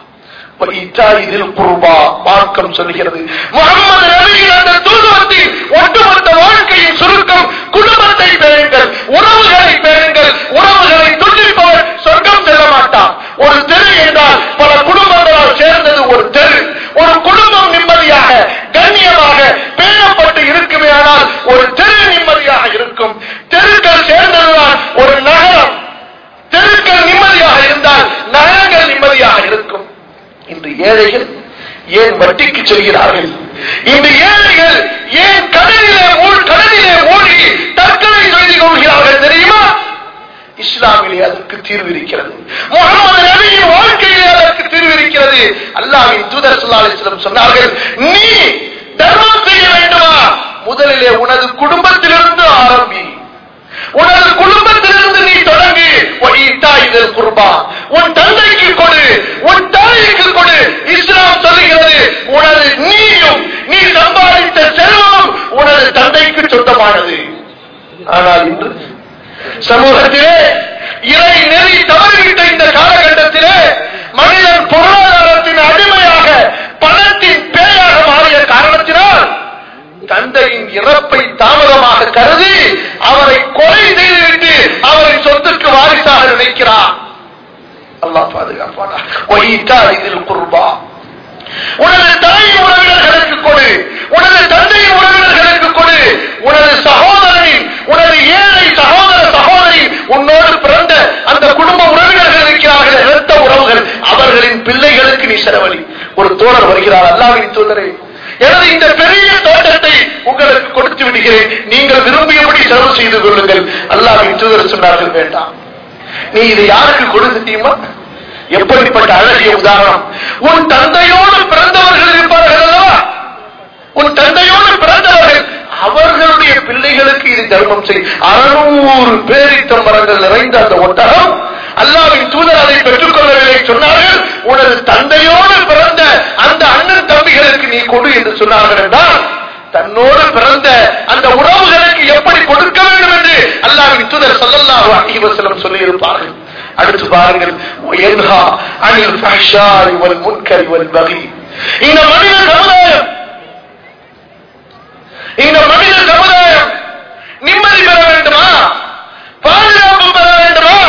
மார்க்கம் சொல்கிறது. முஹம்மது நபியின் அந்த தூதுவத்தின் ஒட்டுமொத்த வாழ்க்கையின் சுருக்கம், குடும்பத்தை பேணுங்கள், உறவுகளை பேணுங்கள். உறவுகளை துண்டிப்பவர் சொர்க்கம் செல்ல மாட்டான். ஒரு தெரு என்றால் பல குடும்பங்களால் சேர்ந்தது ஒரு தெரு. ஒரு குடும்பம் நிம்மதியாக கண்ணியமாக பேணப்பட்டு இருக்குமே ஆனால் ஒரு தெரு நிம்மதியாக இருக்கும். தெருக்கள் சேர்ந்ததுதான் ஒரு நகரம். தெருக்கள் நிம்மதியாக இருந்தால் நகரங்கள் நிம்மதியாக இருக்கும். இன்று ஏழைகள் ஏன் வட்டிக்கு செல்கிறார்கள்? இன்று ஏழைகள் ஏன் கடலிலே கடலிலே மூழ்கி தற்கொலை செய்து கொள்கிறார்கள் தெரியுமா? இஸ்லாமிலே அதற்கு தீர்வு இருக்கிறது. முஹம்மது நபியின் வாழ்க்கையிலே அதற்கு தீர்வு இருக்கிறது. அல்லாஹ்வின் தூதர் ஸல்லல்லாஹு அலைஹி வஸல்லம் சொன்னார்கள், நீ தர்மம் செய்ய வேண்டுமா? முதலிலே உனது குடும்பத்திலிருந்து ஆரம்பி. உனது குடும்பத்திலிருந்து நீ தொடங்கு. உன் தந்தைக்கு கொடு, உன் தாய்க்கு கொடு. இஸ்லாம் சொல்லுகிறது, உனது நீயும் நீ சம்பாதித்த செல்வம் உனது தந்தைக்கு சொந்தமானது. ஆனால் இன்று சமூகத்திலே இறை நெறி தவறிவிட்ட இந்த காலகட்டத்திலே மனிதன் பொருளாதாரத்தின் அடிமையாக, பணத்தின் பேயாக மாறிய காரணத்தினால் தந்தையின் இறப்பை தாமதமாக கருதி அவரை கொலை செய்துவிட்டு அவரை சொத்துக்கு வாரிசாக நினைக்கிறார். அல்லாஹ் பாதுகாப்பானார். உனது தாயின் உறவினர்களுக்கு கொடு, உனது தந்தையின் உறவினர்களுக்கு கொடு. உனது சகோதரனின், உனது ஏழை சகோதர சகோதரி, உன்னோடு பிறந்த அந்த குடும்ப உறவினர்கள் இருக்கிறார்கள், இரத்த உறவுகள், அவர்களின் பிள்ளைகளுக்கு நீ செலவழி. ஒரு தோழர் வருகிறார், அல்லாஹ்வின் தூதரே, எனது இந்த பெரிய தோட்டத்தை உங்களுக்கு கொடுத்து விடுகிறேன், நீங்கள் விரும்பியபடி செலவு செய்து கொள்ளுங்கள். அல்லாஹ்வின் தூதர் சொன்னார்கள், வேண்டாம். நீ இதை யாருக்கு கொடுத்துட்டீமா? எப்படிப்பட்ட அழகிய உதாரணம்! உன் தந்தையோடு பிறந்தவர்கள் இருப்பார்கள் அல்லவா? உன் தந்தையோடு பிறந்தவர்கள், அவர்களுடைய பிள்ளைகளுக்கு இது தர்மம் செய். அறுநூறு பேரித்த மரங்கள் நிறைந்த அந்த ஒட்டகம், அல்லாஹ்வின் தூதர் அதை பெற்றுக் கொள்ளவில்லை. சொன்னார்கள், உனது தந்தையோடு பிறந்த அந்த அண்ணன் தம்பிகளுக்கு நீ கொடு என்று சொன்னார்கள். என்றால் தன்னோடு பிறந்த அந்த உறவுகளுக்கு எப்படி கொடுக்க வேண்டும் என்று அடுத்து பாருங்கள், وَيَنْهَى عَنِ الْفَحْشَاءِ وَالْمُنكَرِ وَالْبَغْيِ. இந்த மனித சமுதாயம் இந்த மனித சமுதாயம் நிம்மதி பெற வேண்டுமா? பாதுகாப்பு பெற வேண்டுமா?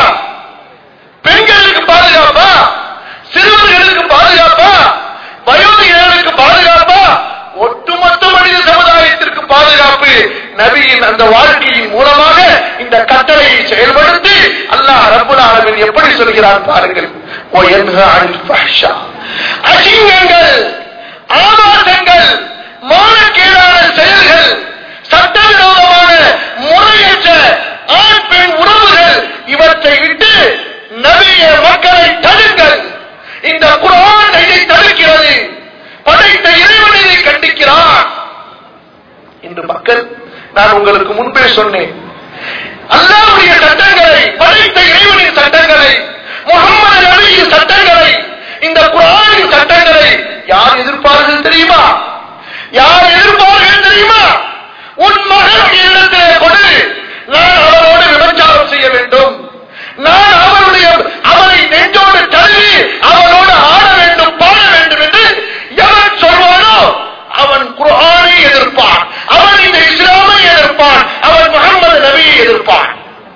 பெண்களுக்கு பாதுகாப்பா? சிறுவர்களுக்கு பாதுகாப்பா? வயோதிகர்களுக்கு பாதுகாப்பா? ஒட்டுமொத்த மனித சமுதாயத்திற்கு பாதுகாப்பு. நபியின் அந்த வாழ்க்கையின் மூலமாக இந்த கட்டளையை செயல்படுத்தி அல்லாஹ் ரப்புல் ஆலமீன் எப்படி சொல்கிறார் பாருங்கள். وَيَنْهَى عَنِ الْفَحْشَاءِ. அசிங்கங்கள், ஆபாசங்கள், மானக்கேடான செயல்கள், சட்டவிரோதமான முறையற்ற ஆண் பெண் உறவுகள், இவற்றை விட்டு நபிய மக்களை தடுங்கள். இந்த குர்ஆன் இதை தடுக்கிறது. படைத்த இறைவன் இதை கண்டிக்கிறான். இன்று மக்கள், நான் உங்களுக்கு முன்பே சொன்னேன், அல்லாஹ்வுடைய சட்டங்களை, படைத்த இறைவனின் சட்டங்களை, முஹம்மது நபியின் சட்டங்களை, இந்த குர்ஆனின் சட்டங்களை யார் எதிர்ப்பார்கள் தெரியுமா? யார் எதிர்ப்பார்கள் தெரியுமா? உன் மகனுடைய இடத்திலே கொடு, நான் அவரோடு விபச்சாரம் செய்ய வேண்டும், நான் அவருடைய அவரை நெஞ்சோடு தள்ளி அவரோடு ஆட வேண்டும், பாட வேண்டும் என்று எவன் சொல்வானோ அவன் குர்ஆனை எதிர்ப்பான், அவன் இந்த இஸ்லாமை எதிர்ப்பான், அவன் முஹம்மது நபியை எதிர்ப்பான்.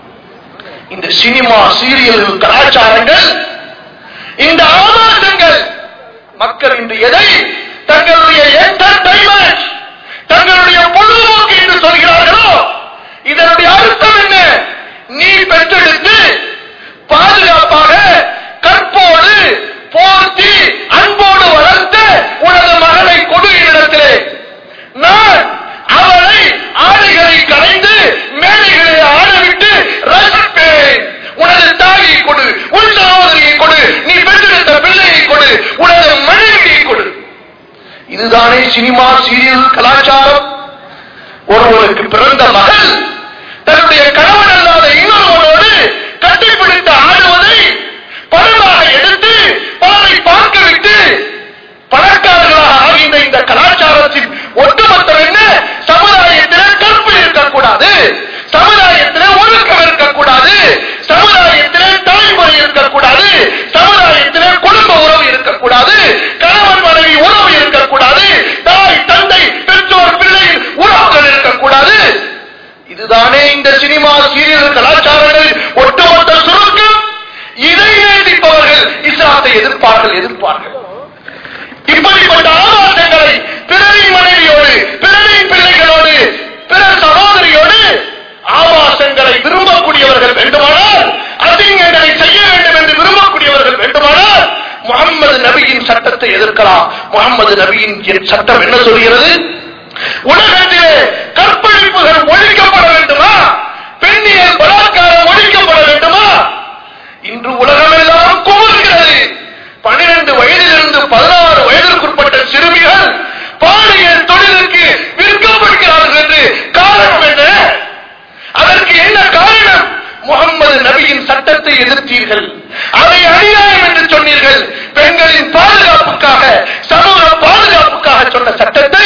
இந்த சினிமா, சீரியல், கலாச்சாரங்கள், இந்த ஆபாசங்கள், மக்கள் இன்று எதை தங்களுடைய என்டர்டைன்மென்ட், தங்களுடைய பொழுதுபோக்கு என்று சொல்கிறார்களோ, இதனுடைய அர்த்தம் என்ன? நீ பெற்றெடுத்து பாதுகாப்பாக கற்போடு போர்த்தி அன்போடு வளர்த்த உனது மகளை கொடு இடத்திலே, நான் அவளை ஆடைகளை கலைந்து மேடைகளை ஆடவிட்டு ரசிப்பேன். உனது தாயை கொடு, உன் சகோதரியை கொடு, நீ பெற்றெடுத்த பிள்ளையை கொடு, உனது மனைவியை கொடு. இதுதானே சினிமா, சீரியல், கலாச்சாரம். ஒருவருக்கு பிறந்த மகள் தன்னுடைய கணவன் அல்லாத இன்னொருவரோடு கட்டிப்பிடித்து ஆடுவதை பணமாக எடுத்து பலரை பார்க்க விட்டு பணக்காரர்களாக ஆகின்ற இந்த கலாச்சாரத்தின் ஒட்டுமொத்தம் என்ன? சமுதாயத்திலே கற்பு இருக்கக்கூடாது, சமுதாயத்திலே ஒழுக்கம் இருக்கக்கூடாது, சமுதாயத்திலே தலைமுறை இருக்கக்கூடாது, சமுதாயத்திலே குடும்ப உறவு இருக்கக்கூடாது, கணவன் மனைவி உறவு இருக்கக்கூடாது, தாய் தந்தை பெற்றோர் பிள்ளையின் உறவுகள் இருக்கக்கூடாது. இதுதானே இந்த சினிமா, சீரியல், கலாச்சாரங்களில் ஒட்டுமொத்த சுருக்கம். இதை நீடிப்பவர்கள் இஸ்லாத்தை எதிர்ப்பார்கள் எதிர்ப்பார்கள் இப்படிப்பட்ட ஆபாசங்களை பிறரின் மனைவியோடு, பிறரின் பிள்ளைகளோடு, பிறர் சகோதரியோடு ஆபாசங்களை விரும்பக்கூடியவர்கள் வேண்டுமானால், அசிங்கங்களை செய்ய வேண்டும் என்று விரும்பக்கூடியவர்கள் வேண்டுமானால் முஹம்மது நபியின் சட்டத்தை எதிர்க்கலாம். முஹம்மது நபியின் சட்டம் என்ன சொல்கிறது? உலகத்திலே கற்பழிப்புகள் ஒழிக்கப்பட வேண்டுமா? பெண்ணியல் பலாத்காரம் ஒழிக்கப்பட வேண்டுமா? இன்று உலகமெல்லாம் குமுறுகிறது. பனிரெண்டு வயதிலிருந்து பதினாறு வயதிற்குட்பட்ட சிறுமிகள் பாலியல் தொழிலுக்கு விற்கப்படுகிறார்கள் என்று காரணம் என்ன? அதற்கு என்ன காரணம்? முஹம்மது நபியின் சட்டத்தை எதிர்த்தீர்கள், அதை அநியாயம் என்று சொன்னீர்கள். பெண்களின் பாதுகாப்புக்காக, சமூக பாதுகாப்புக்காக சொன்ன சட்டத்தை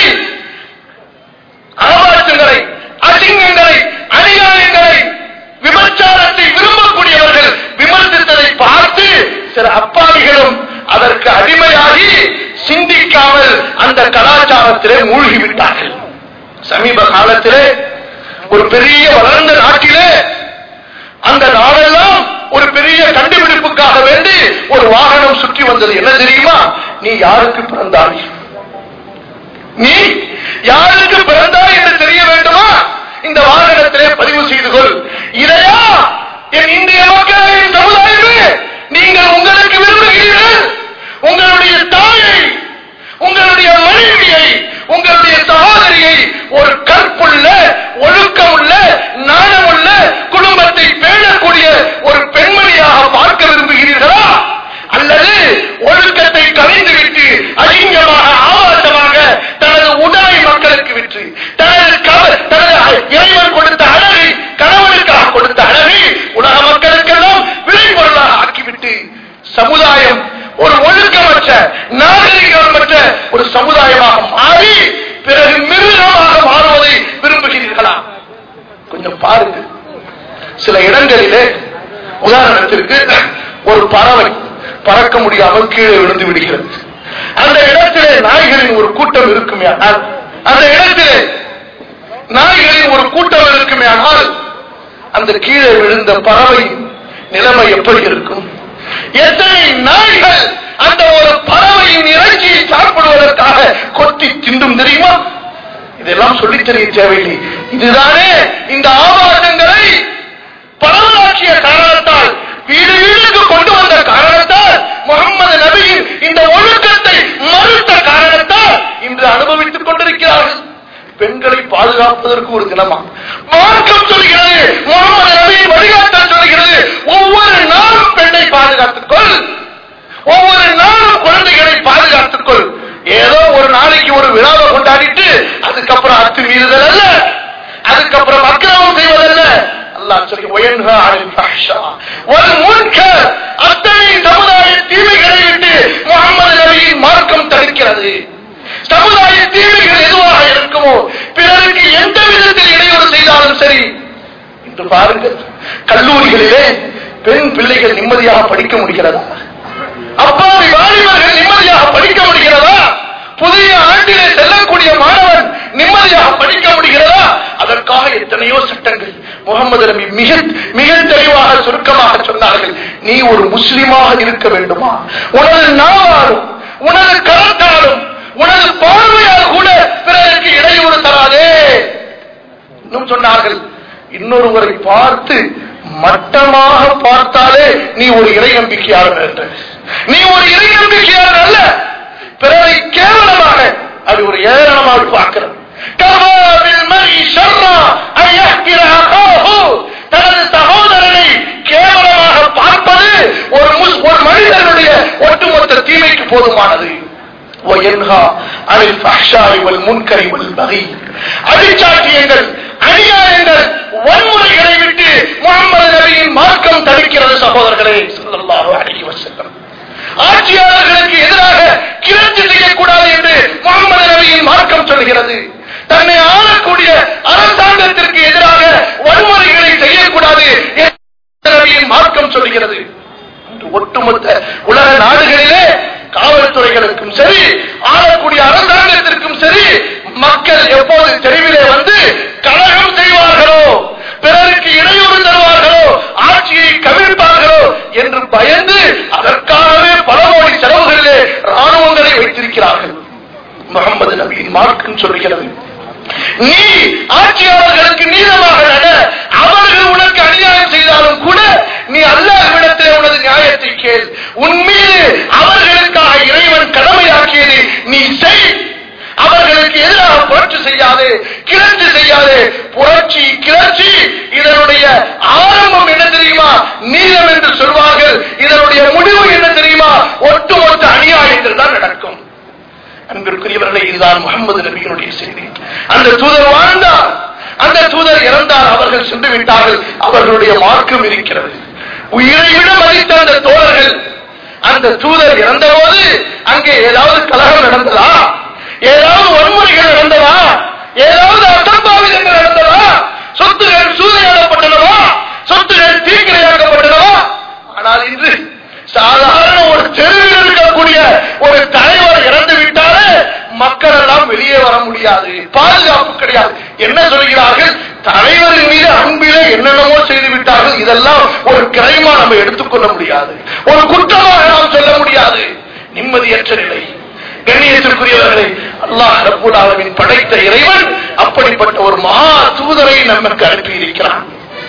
ஆபாசங்களை, அசிங்கங்களை, அநியாயங்களை, விபச்சாரத்தை விரும்பக்கூடியவர்கள் விமர்சித்ததை பார்த்து சில அப்பாவிகளும் அதற்கு அடிமையாகி சிந்திக்காமல் அந்த கலாச்சாரத்திலே மூழ்கிவிட்டார்கள். சமீப காலத்திலே ஒரு பெரிய வளர்ந்த நாட்டிலே அந்த நாடெல்லாம் ஒரு பெரிய கண்டுபிடிப்புக்காக வேண்டி ஒரு வாகனம் சுற்றி வந்தது. என்ன தெரியுமா? நீ யாருக்கு பிறந்தாய், நீ யாருக்கு பிறந்தாய் என்று தெரிய வேண்டுமா? இந்த வாகனத்திலே பதிவு செய்து கொள். இதையா என் இந்திய மக்களின் சமுதாயமே நீங்கள் உங்களுக்கு விரும்புகிறீர்கள்? உங்களுடைய தாயை, உங்களுடைய மனைவியை, உங்களுடைய சகோதரியை ஒரு கற்புள்ள, ஒழுக்கமுள்ள, நாணமுள்ள, குடும்பத்தை பேணக்கூடிய ஒரு பெண்மணியாக பார்க்க விரும்புகிறீர்களா? அல்லது ஒழுக்கத்தை கலைந்துவிட்டு அசிங்கமாக, ஆபாசமாக தனது உடாய் மக்களுக்கு விற்று தனது தனது இறைவன் கொடுத்த அழகை, கணவனுக்காக கொடுத்த அழகை உலக மக்களுக்கெல்லாம் விளைபொருளாக ஆக்கிவிட்டு சமுதாயம் ஒரு ஒழுக்கமற்ற, நாகரிகமற்ற ஒரு சமுதாயமாக மாறி பிறகு மிருகமாக மாறுவதை விரும்புகிறீர்களா? கொஞ்சம் பாருங்க. சில இடங்களிலே உதாரணத்திற்கு ஒரு பறவை பறக்க முடியாமல் கீழே விழுந்து விடுகிறது. அந்த இடத்திலே நாய்களின் ஒரு கூட்டம் இருக்குமே ஆனால் அந்த இடத்திலே நாய்களின் ஒரு கூட்டம் இருக்குமே ஆனால் அந்த கீழே விழுந்த பறவை நிலைமை எப்படி இருக்கும்? எத்தனை நாய்கள் அந்த ஒரு பறவையின் இறைச்சியை சாப்பிடுவதற்காக கொத்தி திண்டும் தெரியுமா? இதெல்லாம் சொல்லித் தெரிய தேவையில்லை. இதுதானே இந்த ஆபாசங்களை பரவலாக்கிய காரணத்தால், வீடு வீடுக்கு கொண்டு வந்த காரணத்தால், முகமது நபியின் இந்த ஒழுக்கத்தை மறுத்த காரணத்தால் இன்று அனுபவித்துக் கொண்டிருக்கிறார்கள். பெண்களை பாதுகாப்பதற்கு ஒரு தினமா மார்க்கம் சொல்கிறது, முகமது நபியின் வழிகாட்டல் சொல்கிறது, ஒவ்வொரு நாளும் பெண்ணை பாதுகாத்துக் கொள், ஒவ்வொரு நாளும் குழந்தைகளை பாதுகாத்துக் கொள். ஏதோ ஒரு நாளைக்கு ஒரு விழாவை கொண்டாடிட்டு அதுக்கப்புறம் அத்துமீறுதல் அல்ல, அதுக்கப்புறம் அக்கிரமம் செய்வதல்ல. அல்லாஹ் சொல்லி அத்தனை சமுதாய தீமைகளை விட்டு முகமது நபியின் மார்க்கம் தடுக்கிறது. சமுதாய தீமைகள் எதுவாக இருக்குமோ, பிறருக்கு எந்த விதத்தில் இடையூறு செய்தாலும் சரி. இன்று பாருங்கள், கல்லூரிகளிலே பெண் பிள்ளைகள் நிம்மதியாக படிக்க முடிகிறதா? அப்பாவி வாலிபர்கள் நிம்மதியாக படிக்க முடிகிறதா? புதிய ஆண்டிலே செல்லக்கூடிய மாணவன் நிம்மதியாக படிக்க முடிகிறதா? அதற்காக எத்தனையோ சட்டங்கள். முகமது நபி மிக மிக தெளிவாக சுருக்கமாக சொன்னார்கள், நீ ஒரு முஸ்லிமாக இருக்க வேண்டுமா, உனது நாவாலும் உனது கரத்தாலும் உனது பார்வையால் கூட பிறருக்கு இடையூறு தராதே. இன்னும் சொன்னார்கள், இன்னொருவரை பார்த்து மட்டமாக பார்த்தாலே நீ ஒரு இறை நம்பிக்கையாளர் என்று. நீ ஒரு இறை நம்பிக்கையாளர் அல்ல, பிறரை கேவலமாக அது ஒரு ஏளனமாக பார்க்கிறது. தனது சகோதரனை கேவலமாக பார்ப்பது ஒரு ஒரு மனிதனுடைய ஒட்டுமொத்த தீமைக்கு போதுமானது. அடிச்சாட்டியங்கள், அநியாயங்கள், வன்முறைகளை விட்டு முகமது நபியின் மார்க்கம் தடுக்கிறது. சகோதரர்களே, ஸல்லல்லாஹு அலைஹி வஸல்லம் ஆட்சியாளர்களுக்கு எதிராக கிளர்ச்சி செய்யக்கூடாது என்று முகமது நபியின் மார்க்கம் சொல்கிறது. தன்னை ஆளக்கூடிய அரசாங்கத்திற்கு எதிராக வன்முறைகளை செய்யக்கூடாது நபியின் மார்க்கம் சொல்கிறது. ஒட்டுமொத்த உலக நாடுகளிலே காவல்துறைகளுக்கும் சரி, ஆளக்கூடிய அரசாங்கத்திற்கும் சரி, மக்கள் எப்போது தெருவிலே வந்து கலகம் செய்வார்களோ, பிறருக்கு இடையூறு தருவார்களோ, ஆட்சியை கவிழ்ப்பார்களோ என்று பயந்து அதற்காகவே பல கோடி செலவுகளிலே ராணுவங்களை வைத்திருக்கிறார்கள். முகமது நபியின் மார்க்கம் சொல்கிறது, நீ ஆட்சியாளர்களுக்கு நீதமாக நட, அவர்கள் உனக்கு அநியாயம் செய்தாலும் கூட நீ அல்லாஹ்விடத்திலே உனது நியாயத்தை கேள். உன் மீது அவர்களுக்காக இறைவன் கடமையாக்கியது நீ செய். அவர்களுக்கு எதிராக புரட்சி செய்யாதே, கிளர்ச்சி செய்யாதே. புரட்சி, கிளர்ச்சி இதனுடைய ஆரம்பம் என்ன தெரியுமா? நீதம் என்று சொல்வார்கள். இதனுடைய முடிவு என்ன தெரியுமா? ஒட்டுமொத்த அநியாயங்கள் தான் நடக்கும். அன்பிற்குரியவர்களே, இதுதான் முகமது நபியினுடைய செய்தி. அந்த தூதர் வாழ்ந்தார், அந்த தூதர் இறந்தார், அவர்கள் சென்று விட்டார்கள். அவர்களுடைய மார்க்கம் இருக்கிறது. உயிரை விட மதித்த அந்த தோழர்கள், அந்த தூதர் இறந்த போது அங்கே ஏதாவது கலகம் நடந்ததா? ஏதாவது வன்முறைகள் நடந்ததா? ஏதாவது அசம்பாவிதங்கள் நடந்ததா? சொத்துகள் சூறையாடப்பட்டனவா? சொத்துகள் தீக்கிரையாக்கப்பட்டனவா? ஆனால் இன்று சாதாரண ஒரு தெருவில் இருக்கக்கூடிய ஒரு தலைவர் இறந்து விட்டாலே மக்கள் எல்லாம் வெளியே வர முடியாது, பாதுகாப்பு கிடையாது. என்ன சொல்கிறார்கள்? தலைவரின் மீது அன்பிலே என்னென்னமோ செய்து விட்டார்கள். இதெல்லாம் ஒரு கிரைமா நம்ம எடுத்துக்கொள்ள முடியாது, ஒரு குற்றமாக நாம் சொல்ல முடியாது. நிம்மதியற்ற நிலை. கண்ணியத்திற்குரியவர்களை, அல்லாஹ் ரப்பல் ஆலமீன் படைத்த இறைவன் அப்படிப்பட்ட ஒரு மகா தூதரை நமக்கு அனுப்பி இருக்கிறான்.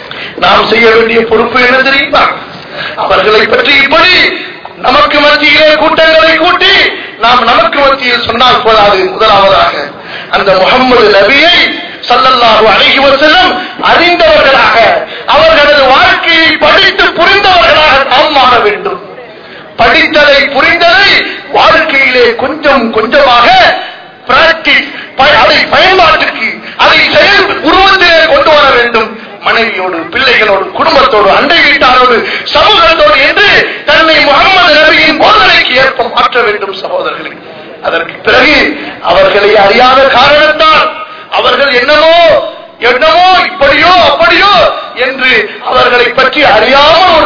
நாம் செய்ய வேண்டிய பொறுப்பு என்ன தெரியுமா? அவர்களை பற்றி இப்படி நமக்கு மத்தியிலே கூட்டங்களை கூட்டி நாம் நமக்கு மத்தியில் சொன்னால் போதாது. முதலாவதாக அந்த முகமது நபியை ஸல்லல்லாஹு அலைஹி வஸல்லம் அறிந்தவர்களாக, அவர்களது வாழ்க்கையை படித்து புரிந்தவர்களாக நாம் மாற வேண்டும். படித்ததை புரிந்ததை வாழ்க்கையிலே கொஞ்சம் கொஞ்சமாக பிராக்டிஸ், அதை பயன்பாட்டுக்கு, அதை செயல் உருவத்திலே கொண்டு வர வேண்டும். மனைவியோடு, பிள்ளைகளோடு, குடும்பத்தோடு, அண்டை வீட்டாரோடு, சமூகத்தோடு என்று தன்னை முகமது நபியின் போதனைக்கு ஏற்ப மாற்ற வேண்டும் சகோதரர்களே. அதற்கு பிறகு அவர்களை அறியாத காரணத்தால் அவர்கள் என்னமோ என்னமோ இப்படியோ அப்படியோ என்று அவர்களை பற்றி அறியாமல் ஒரு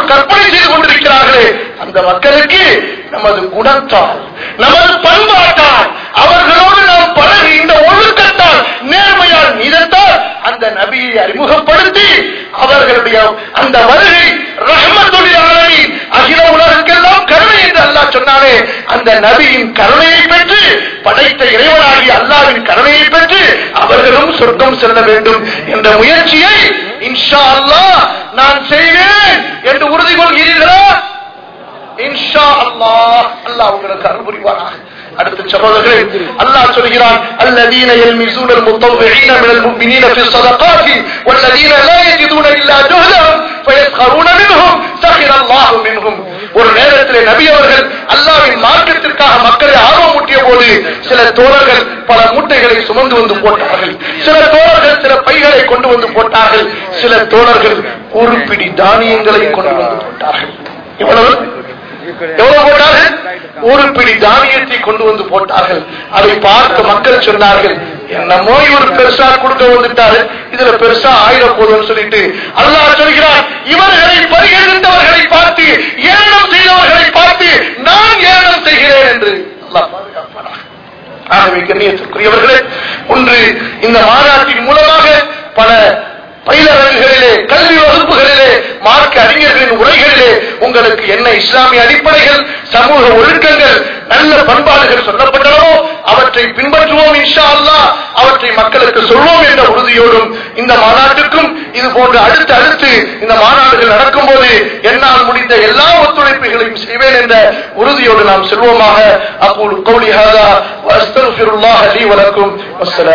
கற்பனை செய்து கொண்டிருக்கிறார்களே அந்த மக்களுக்கு நமது குணத்தால் நமது பண்பாட்டால் அவர்களோடு நாம் பழகி இந்த ஒழுக்கத்தால் நேர்மையால் நீதத்தால் அந்த நபியை அறிமுகப்படுத்தி அவர்களுடைய அந்த வருகை ரஹ்மத்துல் ஆலமீன் அகில உலகெல்லாம் கருணை என்று அல்லாஹ் சொன்னானே அந்த நபியின் கருணையை பெற்று படைத்த இறைவனாகிய அல்லாஹ்வின் கருணையை பெற்று அவர்களும் சொர்க்கம் செல்ல வேண்டும் என்ற முயற்சியை இன்ஷா அல்லாஹ் நான் செய்வேன் என்று உறுதி கொள்கிறீர்களா? இன்ஷா அல்லாஹ் அல்லாஹ் உங்களுக்கு அருள் புரிவானாக. அடுத்த சகோதரர்களே அல்லாஹ் சொல்கிறான் அல்லதீன யல்மிஸூனல் முத்தவ்விஈன மினல் முஃமினீன ஃபி ஸதகாத்தி வல்லதீன லா யஜிதூன இல்லா ஜுஹதஹும் ஃபயஸ்கரூன மின்ஹும் ஸகிரல்லாஹு மின்ஹும். ஒரு நேரத்திலே நபி அவர்கள் அல்லாஹ்வின் மார்க்கத்திற்காக மக்களை ஆர்வமூட்டிய போது சில தோழர்கள் பல மூட்டைகளை சுமந்து வந்து போட்டார்கள், சில தோழர்கள் சில பைகளை கொண்டு வந்து போட்டார்கள், சில தோழர்கள் ஒரு பிடி தானியங்களை கொண்டு வந்து போட்டார்கள். இவ்வளவு எவ்வளவு போட்டார்கள்? ஒரு பிடி தானியத்தை கொண்டு வந்து போட்டார்கள். அதை பார்த்து மக்கள் சொன்னார்கள் என்னமோ இவர் பெருசா கொடுக்க வந்துட்டாரு, இதுல பெருசா ஆயிரம் போதும் சொல்லிட்டு அல்லாஹ் சொல்கிறார் இவர்களை பரிகரித்தவர்களை பார்த்து ஏளனம் செய்தவர்களை பார்த்து நான் ஏளனம் செய்கிறேன் என்று அல்லாஹ் பாதுகாப்பானார். ஆகவே கண்ணியத்திற்குரியவர்களே, ஒன்று இந்த மாநாட்டின் மூலமாக பல பயிலரங்குகளிலே கல்வி வகுப்புகளிலே மார்க்க அறிஞர்களின் உரைகளிலே உங்களுக்கு என்ன இஸ்லாமிய அடிப்படைகள் சமூக ஒழுக்கங்கள் நல்ல பண்பாடுகள் சொல்லப்பட்டனோ அவற்றை பின்பற்றுவோம் இன்ஷா அல்லாஹ், அவற்றை மக்களுக்கு சொல்வோம் என்ற உறுதியோடும் இந்த மாநாட்டுக்கும் இது போன்ற அடுத்து அடுத்து இந்த மாநாடுகள் நடக்கும் போது என்னால் முடிந்த எல்லா ஒத்துழைப்புகளையும் செய்வேன் என்ற உறுதியோடு நாம் செல்வோமாக. அகூலு கௌலி ஹாதா வ அஸ்தக்ஃபிருல்லாஹ லீ வ லக்கும்.